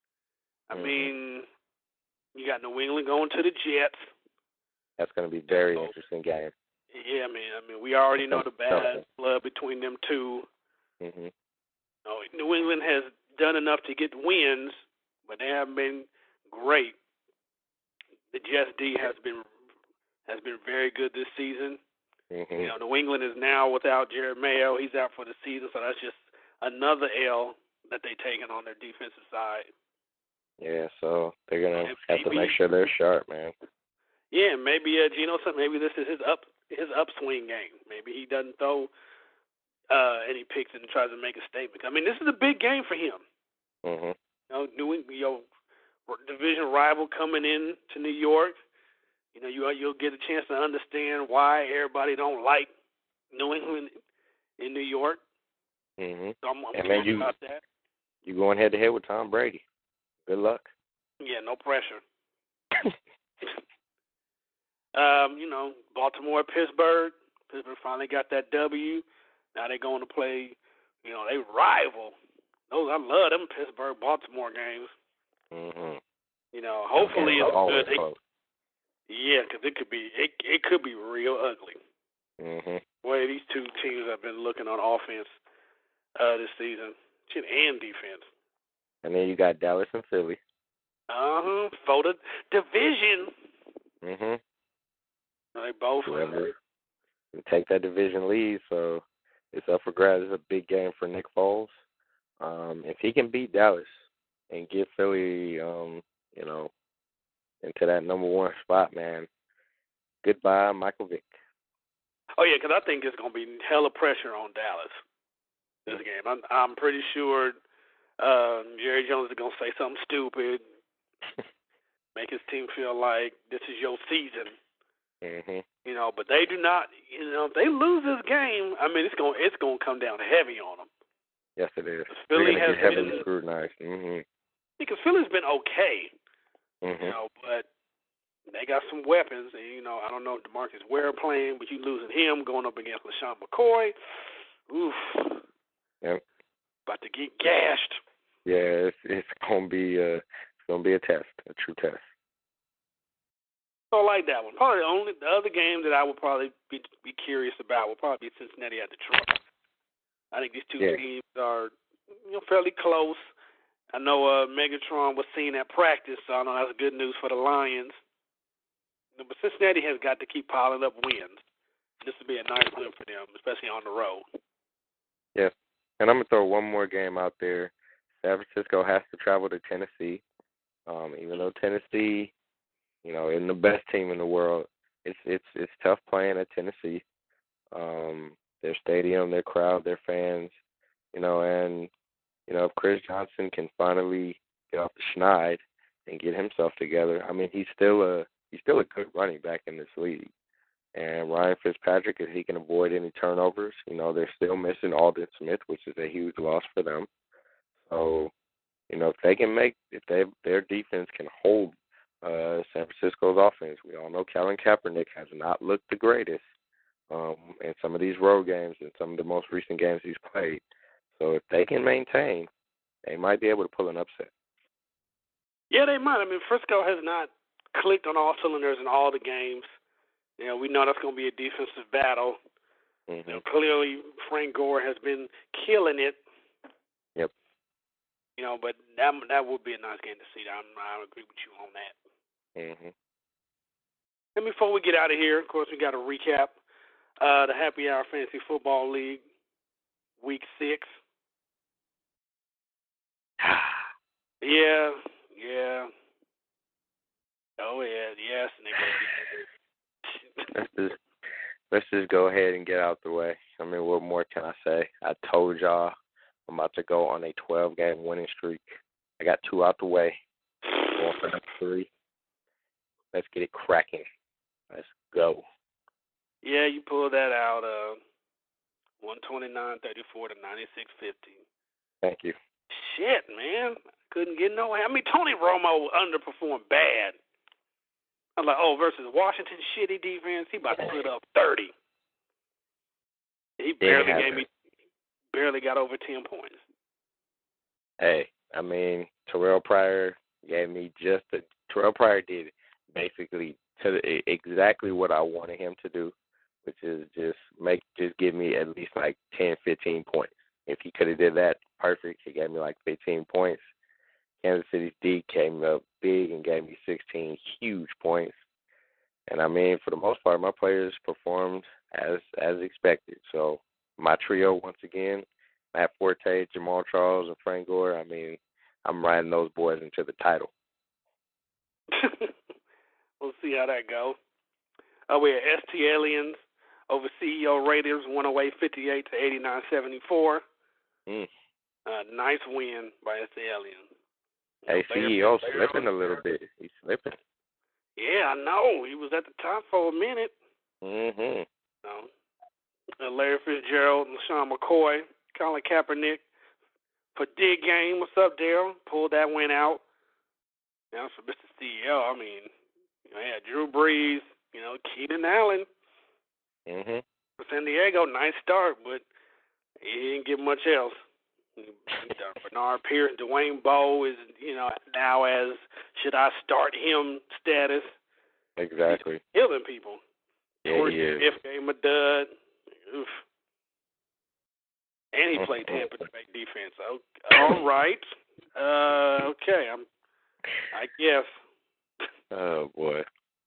You got New England going to the Jets. That's going to be a very interesting game. Yeah, we already know the bad blood between them two. Mm-hmm. New England has done enough to get wins, but they haven't been great. The Jets D has been very good this season. Mm-hmm. New England is now without Jared Mayo. He's out for the season, so that's just another L that they're taking on their defensive side. Yeah, so they're gonna have to make sure they're sharp, man. Yeah, maybe Geno said maybe this is his upswing game. Maybe he doesn't throw any picks and tries to make a statement. This is a big game for him. Mm-hmm. New England, division rival coming in to New York. You'll get a chance to understand why everybody don't like New England in New York. Mm-hmm. So I'm curious about that. You going head to head with Tom Brady? Good luck. Yeah, no pressure. Baltimore, Pittsburgh. Pittsburgh finally got that W. Now they're going to play. They rival. I love them Pittsburgh-Baltimore games. Mm-hmm. Hopefully it's good. Close. Yeah, because it could be real ugly. Mm-hmm. Boy, these two teams have been looking on offense this season, and defense. And then you got Dallas and Philly. For the division. Mm-hmm. They both. Whoever take that division lead, so it's up for grabs. It's a big game for Nick Foles. If he can beat Dallas and get Philly, into that number one spot, man, goodbye, Michael Vick. Oh, yeah, because I think it's going to be hella pressure on Dallas this game. I'm pretty sure Jerry Jones is going to say something stupid, make his team feel like this is your season. Mm-hmm. But they do not. If they lose this game, it's going to come down heavy on them. Yes, it is. Philly has heavily been scrutinized. Mm-hmm. Because Philly's been okay. Mm-hmm. But they got some weapons. And, I don't know if DeMarcus Ware playing, but you losing him going up against LaShawn McCoy. Oof. Yep. About to get gashed. Yeah, it's gonna be a test, a true test. So I like that one. Probably the other game that I would probably be curious about would probably be Cincinnati at Detroit. I think these two teams are fairly close. I know Megatron was seen at practice, so I know that's good news for the Lions. But Cincinnati has got to keep piling up wins. This would be a nice win for them, especially on the road. Yes. And I'm going to throw one more game out there. San Francisco has to travel to Tennessee. Even though Tennessee, isn't the best team in the world, it's tough playing at Tennessee. Their stadium, their crowd, their fans, and if Chris Johnson can finally get off the schneid and get himself together, he's still a good running back in this league. And Ryan Fitzpatrick, if he can avoid any turnovers, they're still missing Aldon Smith, which is a huge loss for them. So, if they can their defense can hold San Francisco's offense. We all know Colin Kaepernick has not looked the greatest in some of these road games and some of the most recent games he's played. So if they can maintain, they might be able to pull an upset. Yeah, they might. I mean, Frisco has not clicked on all cylinders in all the games. We know that's going to be a defensive battle. Mm-hmm. Clearly, Frank Gore has been killing it. Yep. But that would be a nice game to see. I agree with you on that. Mm-hmm. And before we get out of here, of course, we got to recap the Happy Hour Fantasy Football League, Week 6. Yeah. Oh, yeah, yes, nigga. Let's just go ahead and get out the way. I mean, what more can I say? I told y'all I'm about to go on a 12-game winning streak. I got 2 out the way. Going for number 3. Let's get it cracking. Let's go. Yeah, you pulled that out. 129.34 to 96.50. Thank you. Shit, man. Couldn't get no. I mean, Tony Romo underperformed bad. I was like, versus Washington's shitty defense, he about to put up 30. He barely got over 10 points. Hey, I mean, Terrell Pryor did basically exactly what I wanted him to do, which is just give me at least like 10, 15 points. If he could have did that, perfect. He gave me like 15 points. Kansas City's D came up big and gave me 16 huge points. And I mean, for the most part, my players performed as expected. So my trio, once again, Matt Forte, Jamal Charles, and Frank Gore, I mean, I'm riding those boys into the title. We'll see how that goes. We have ST Aliens over CEO Raiders, 108.58 to 89.74. Nice win by ST Aliens. Hey, CEO slipping a little bit. He's slipping. Yeah, I know. He was at the top for a minute. Mm-hmm. Larry Fitzgerald, LaShawn McCoy, Colin Kaepernick for Dig Game. What's up, Daryl? Pulled that win out. For Mr. CEO, I mean, Drew Brees, Keenan Allen. Mm-hmm. For San Diego, nice start, but he didn't get much else. Bernard Pierce, Dwayne Bowe is, now as should I start him status. Exactly. He's killing people. Yeah, he is. Fifth game a dud. Oof. And he played Tampa Bay defense. All right. Okay. I guess. Oh boy.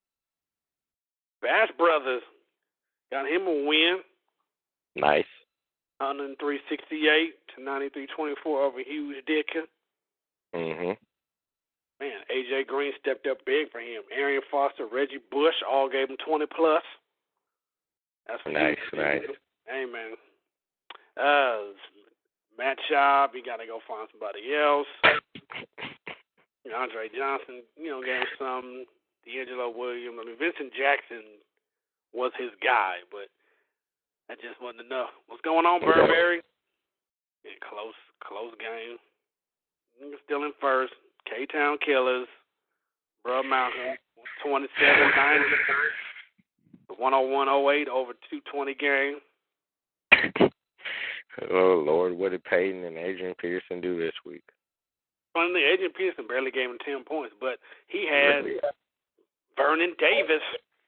Bass Brothers got him a win. Nice. 103.68 to 93.24 over Hughes Dickin. Mm-hmm. Man, A.J. Green stepped up big for him. Arian Foster, Reggie Bush all gave him 20+. That's nice. Hey, man. Matt Schaub, you got to go find somebody else. Andre Johnson, gave him some. D'Angelo Williams. I mean, Vincent Jackson was his guy, but that just wasn't enough. What's going on, Burberry? Yeah, close game. Still in first. K-Town Killers. Bruh Malcolm. 27-90. The 101-08 over 220 game. Oh, Lord, what did Peyton and Adrian Peterson do this week? Finally, Adrian Peterson barely gave him 10 points, but he had Vernon Davis,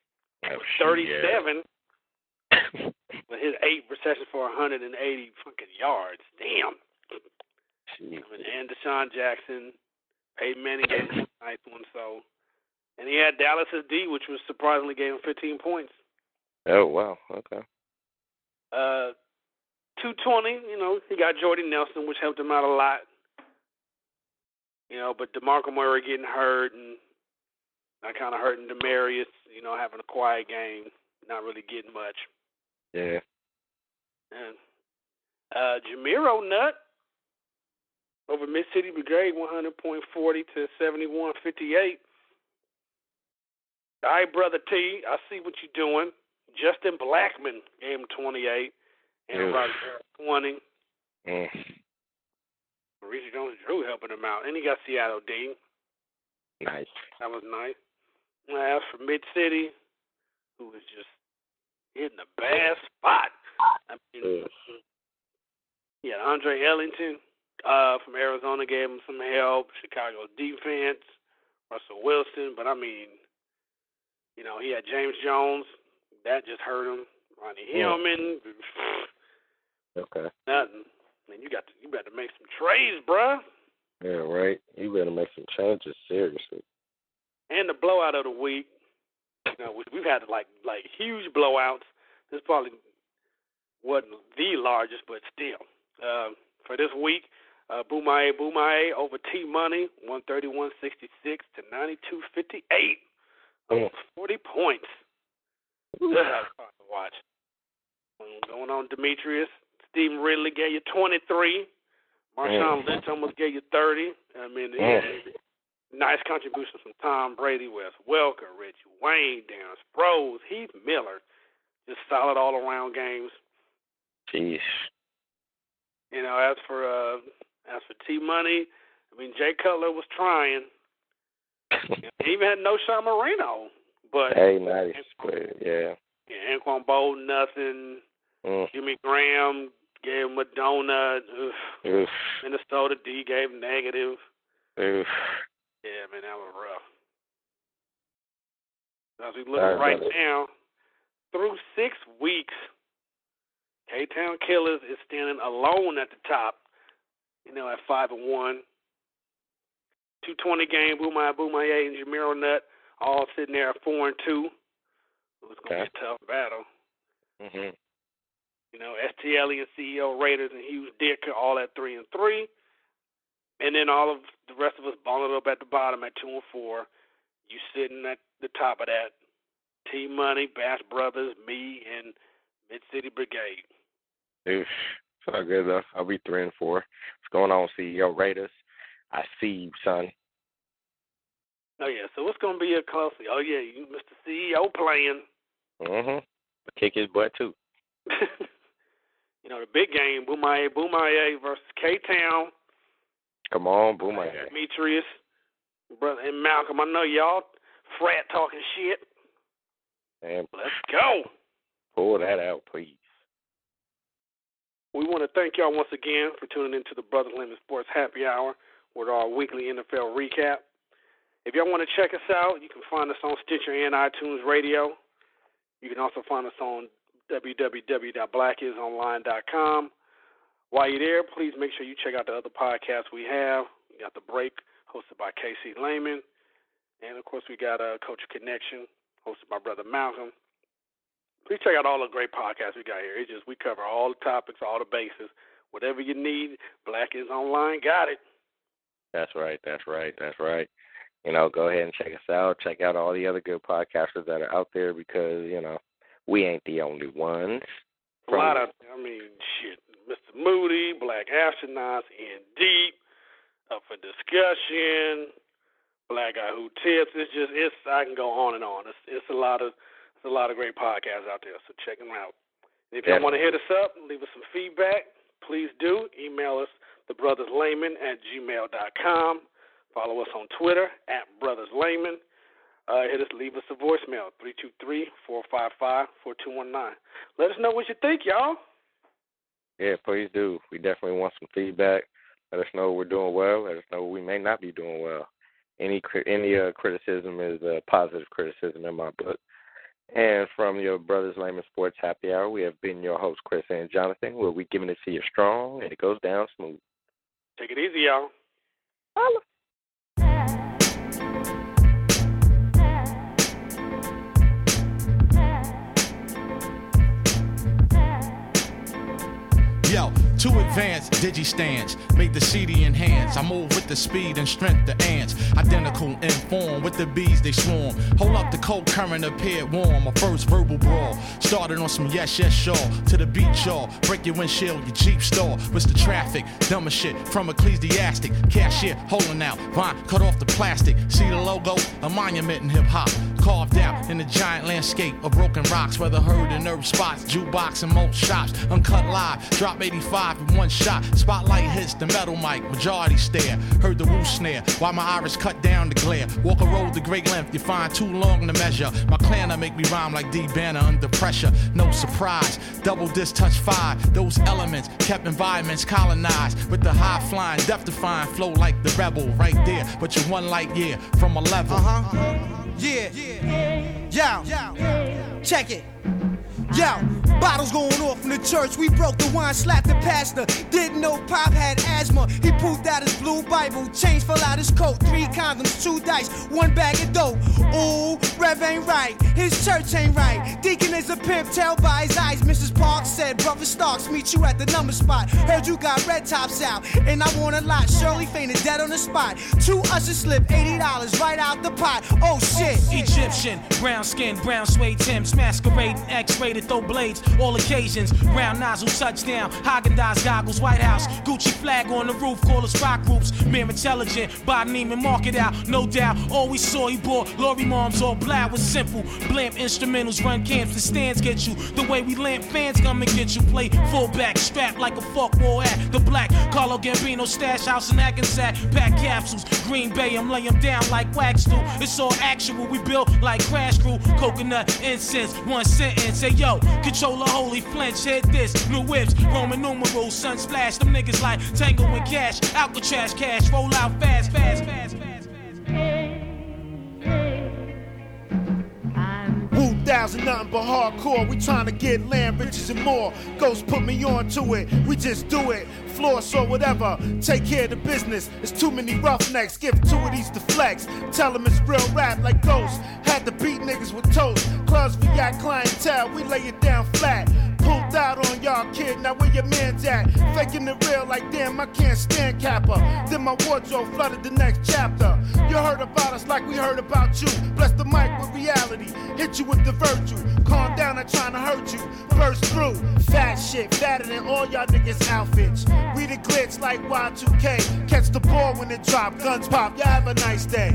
37, with his 8 receptions for 180 fucking yards. Damn. And Deshaun Jackson, Peyton Manning gave him a nice one. So, and he had Dallas's D, which was surprisingly gave him 15 points. Oh, wow. Okay. 220, he got Jordy Nelson, which helped him out a lot. But DeMarco Murray getting hurt and that kind of hurting Demarius, having a quiet game, not really getting much. Yeah. And Jamiro Nut over Mississippi Brigade, 100.40 to 71.58. All right, Brother T, I see what you're doing. Justin Blackman gave him 28. Aaron Rodgers 20. Maurice Jones-Drew helping him out. And he got Seattle D. Nice. That was nice. As for Mid-City, who was just hitting a bad spot. I mean, yeah, Andre Ellington from Arizona gave him some help. Chicago's defense, Russell Wilson. But, I mean, you know, he had James Jones. That just hurt him. Ronnie Hillman. Okay. Nothing. Man, you better make some trades, bruh. Yeah, right. You better make some changes, seriously. And the blowout of the week. You know, we've had like huge blowouts. This probably wasn't the largest, but still. For this week, Boomaye over T-Money, 131.66 to 92.58. 40 points. That was fun to watch. Going on, Demetrius. Stephen Ridley gave you 23. Marshawn Lynch almost gave you 30. I mean, nice contributions from Tom Brady, Wes Welker, Reggie Wayne, Darren Sproles, Heath Miller. Just solid all-around games. Jeez. You know, as for T-Money, I mean, Jay Cutler was trying. He even had no Sean Marino. But hey, nice. Yeah. Anquan Bolden, nothing. Jimmy Graham gave him a donut. Minnesota D gave him negative. Yeah, man, that was rough. As we look right now, through 6 weeks, K-Town Killers is standing alone at the top, you know, at 5-1. 220 game, Boomaye and Jamiro Nut all sitting there at 4-2. It's going to be a tough battle. You know, STL and CEO Raiders and Hughes Dick are all at 3-3. And then all of the rest of us balled up at the bottom at 2-4. You sitting at the top of that. T-Money, Bash Brothers, me, and Mid-City Brigade. It's all good, though. I'll be 3-4. What's going on, CEO Raiders? I see you, son. Oh, yeah, so it's going to be a close. Oh, yeah, you Mr. CEO playing. Kick his butt, too. You know, the big game, Boomaye versus K-Town. Come on, Boomaye. Demetrius, brother, and Malcolm. I know y'all frat talking shit. Man, let's go. Pull that out, please. We want to thank y'all once again for tuning into the Brothers Lemon Sports Happy Hour with our weekly NFL recap. If y'all want to check us out, you can find us on Stitcher and iTunes Radio. You can also find us on www.blackisonline.com. While you're there, please make sure you check out the other podcasts we have. We got The Break, hosted by K.C. Lehman. And, of course, we got Culture Connection, hosted by Brother Malcolm. Please check out all the great podcasts we got here. It's just we cover all the topics, all the bases. Whatever you need, Black is Online got it. That's right. You know, go ahead and check us out. Check out all the other good podcasters that are out there because, you know, we ain't the only ones. A lot of, shit. Mr. Moody, Black Astronauts, In Deep, Up for Discussion, Black Guy Who Tips. I can go on and on. It's a lot of great podcasts out there, so check them out. And if you want to hit us up, leave us some feedback, please do. Email us, thebrotherslayman@gmail.com. Follow us on Twitter, @brotherslayman. Hit us, leave us a voicemail, 323-455-4219. Let us know what you think, y'all. Yeah, please do. We definitely want some feedback. Let us know we're doing well. Let us know we may not be doing well. Any criticism is positive criticism in my book. And from your Brothers Layman Sports Happy Hour, we have been your hosts, Chris and Jonathan, where we giving it to you strong and it goes down smooth. Take it easy, y'all. Holla. Yo, too advanced digi-stands, made the CD enhance. I move with the speed and strength the ants. Identical in form with the bees they swarm. Hold up, the cold current appeared warm. My first verbal brawl started on some yes, sure. To the beat, y'all. Break your windshield, your Jeep store. What's the traffic? Dumb as shit from ecclesiastic. Cashier holding out. Vine cut off the plastic. See the logo? A monument in hip hop. carved out in the giant landscape of broken rocks, whether heard in herb spots, jukebox and most shops. Uncut live, drop 85 in one shot. Spotlight hits the metal mic, majority stare. Heard the woo snare, while my iris cut down the glare. Walk a road to great length, you find too long to measure. My clanner make me rhyme like D Banner under pressure. No surprise, double disc touch 5. Those elements kept environments colonized with the high flying, death defying flow like the rebel right there. But you're one light year from a level. Yeah. Yo, check it. Yo, bottles going off in the church. We broke the wine, slapped the pastor. Didn't know Pop had asthma. He pulled out his blue Bible. Change fell out his coat. 3 condoms, 2 dice, 1 bag of dope. Ooh, Rev ain't right. His church ain't right. Deacon is a pimp, tell by his eyes. Mrs. Park said, Brother Starks, meet you at the number spot. Heard you got red tops out, and I want a lot. Shirley fainted dead on the spot. 2 ushers slipped $80 right out the pot. Oh shit. Egyptian, brown skin, brown suede Timbs, masquerading, X-rated, throw blades, all occasions. Round nozzle, touchdown, Haagen-Dazs goggles, White House, Gucci flag on the roof, call us rock groups. Mere intelligent, buy Neiman, mark it out, no doubt. All we saw, he bought Lori Moms, all black was simple. Blimp instrumentals, run camps, the stands get you. The way we lamp fans come and get you. Play fullback, strapped like a fuck war at the black. Carlo Gambino, stash house in Hackensack. Pack capsules, Green Bay, I'm lay 'em down like wax do. It's all actual, we built like Crash Crew. Coconut incense, 1 sentence, say yo, controller holy flinch, hit this. New whips, Roman numerals, sun splash. Them niggas like Tango and Cash. Alcatraz cash, roll out fast. Woo thousand, nothing but hardcore. We tryna get land, riches and more. Ghost put me on to it. We just do it. Floss or whatever. Take care of the business. There's too many roughnecks. Give 2 of these to flex. Tell them it's real rap like Ghost. Had to beat niggas with toast. Clubs we got clientele. We lay it down flat. Pulled out on y'all, kid, now where your man's at? Faking the real like damn, I can't stand Kappa. Then my wardrobe flooded the next chapter. You heard about us like we heard about you. Bless the mic with reality, hit you with the virtue. Calm down, I'm trying to hurt you. Burst through, fat shit, fatter than all y'all niggas' outfits. We the glitch like Y2K. Catch the ball when it drop, guns pop, y'all have a nice day.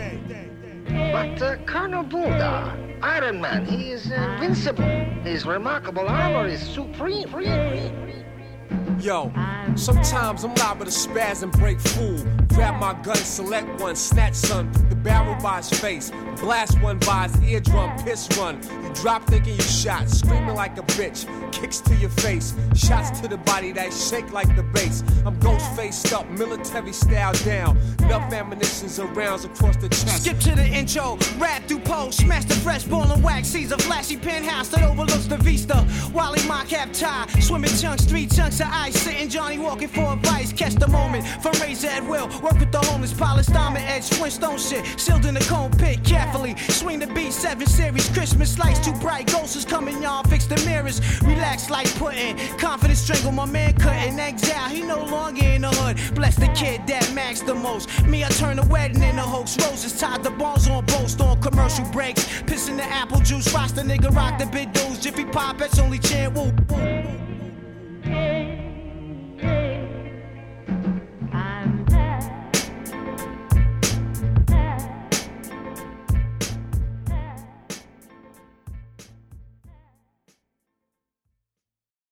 But Colonel Buddha, Iron Man, he is invincible. His remarkable armor is supreme. Yo, sometimes I'm liable to spaz and break fool. Grab my gun, select one, snatch some, put the barrel by his face. Blast one by his eardrum, piss one. You drop thinking you shot, screaming like a bitch. Kicks to your face, shots to the body that shake like the bass. I'm ghost faced up, military style down. Enough ammunitions and rounds across the chest. Skip to the intro, rap through post, smash the fresh ball and wax. Sees a flashy penthouse that overlooks the vista. Wally my cap tie, swimming chunks, 3 chunks of ice. Sitting Johnny walking for advice, catch the moment from razor at will. Work with the homeless, polished diamond edge, Flintstone shit. Sealed in the cone pit, carefully. Swing the beat, 7 series, Christmas lights too bright. Ghosts is coming, y'all, fix the mirrors. Relax like pudding, confidence strangle my man cutting. Exile, he no longer in the hood. Bless the kid that max the most. Me, I turn the wedding into hoax. Roses tied the balls on boast on commercial breaks. Piss in the apple juice, watch the nigga rock the big dudes. Jiffy Pop, that's only chant woo.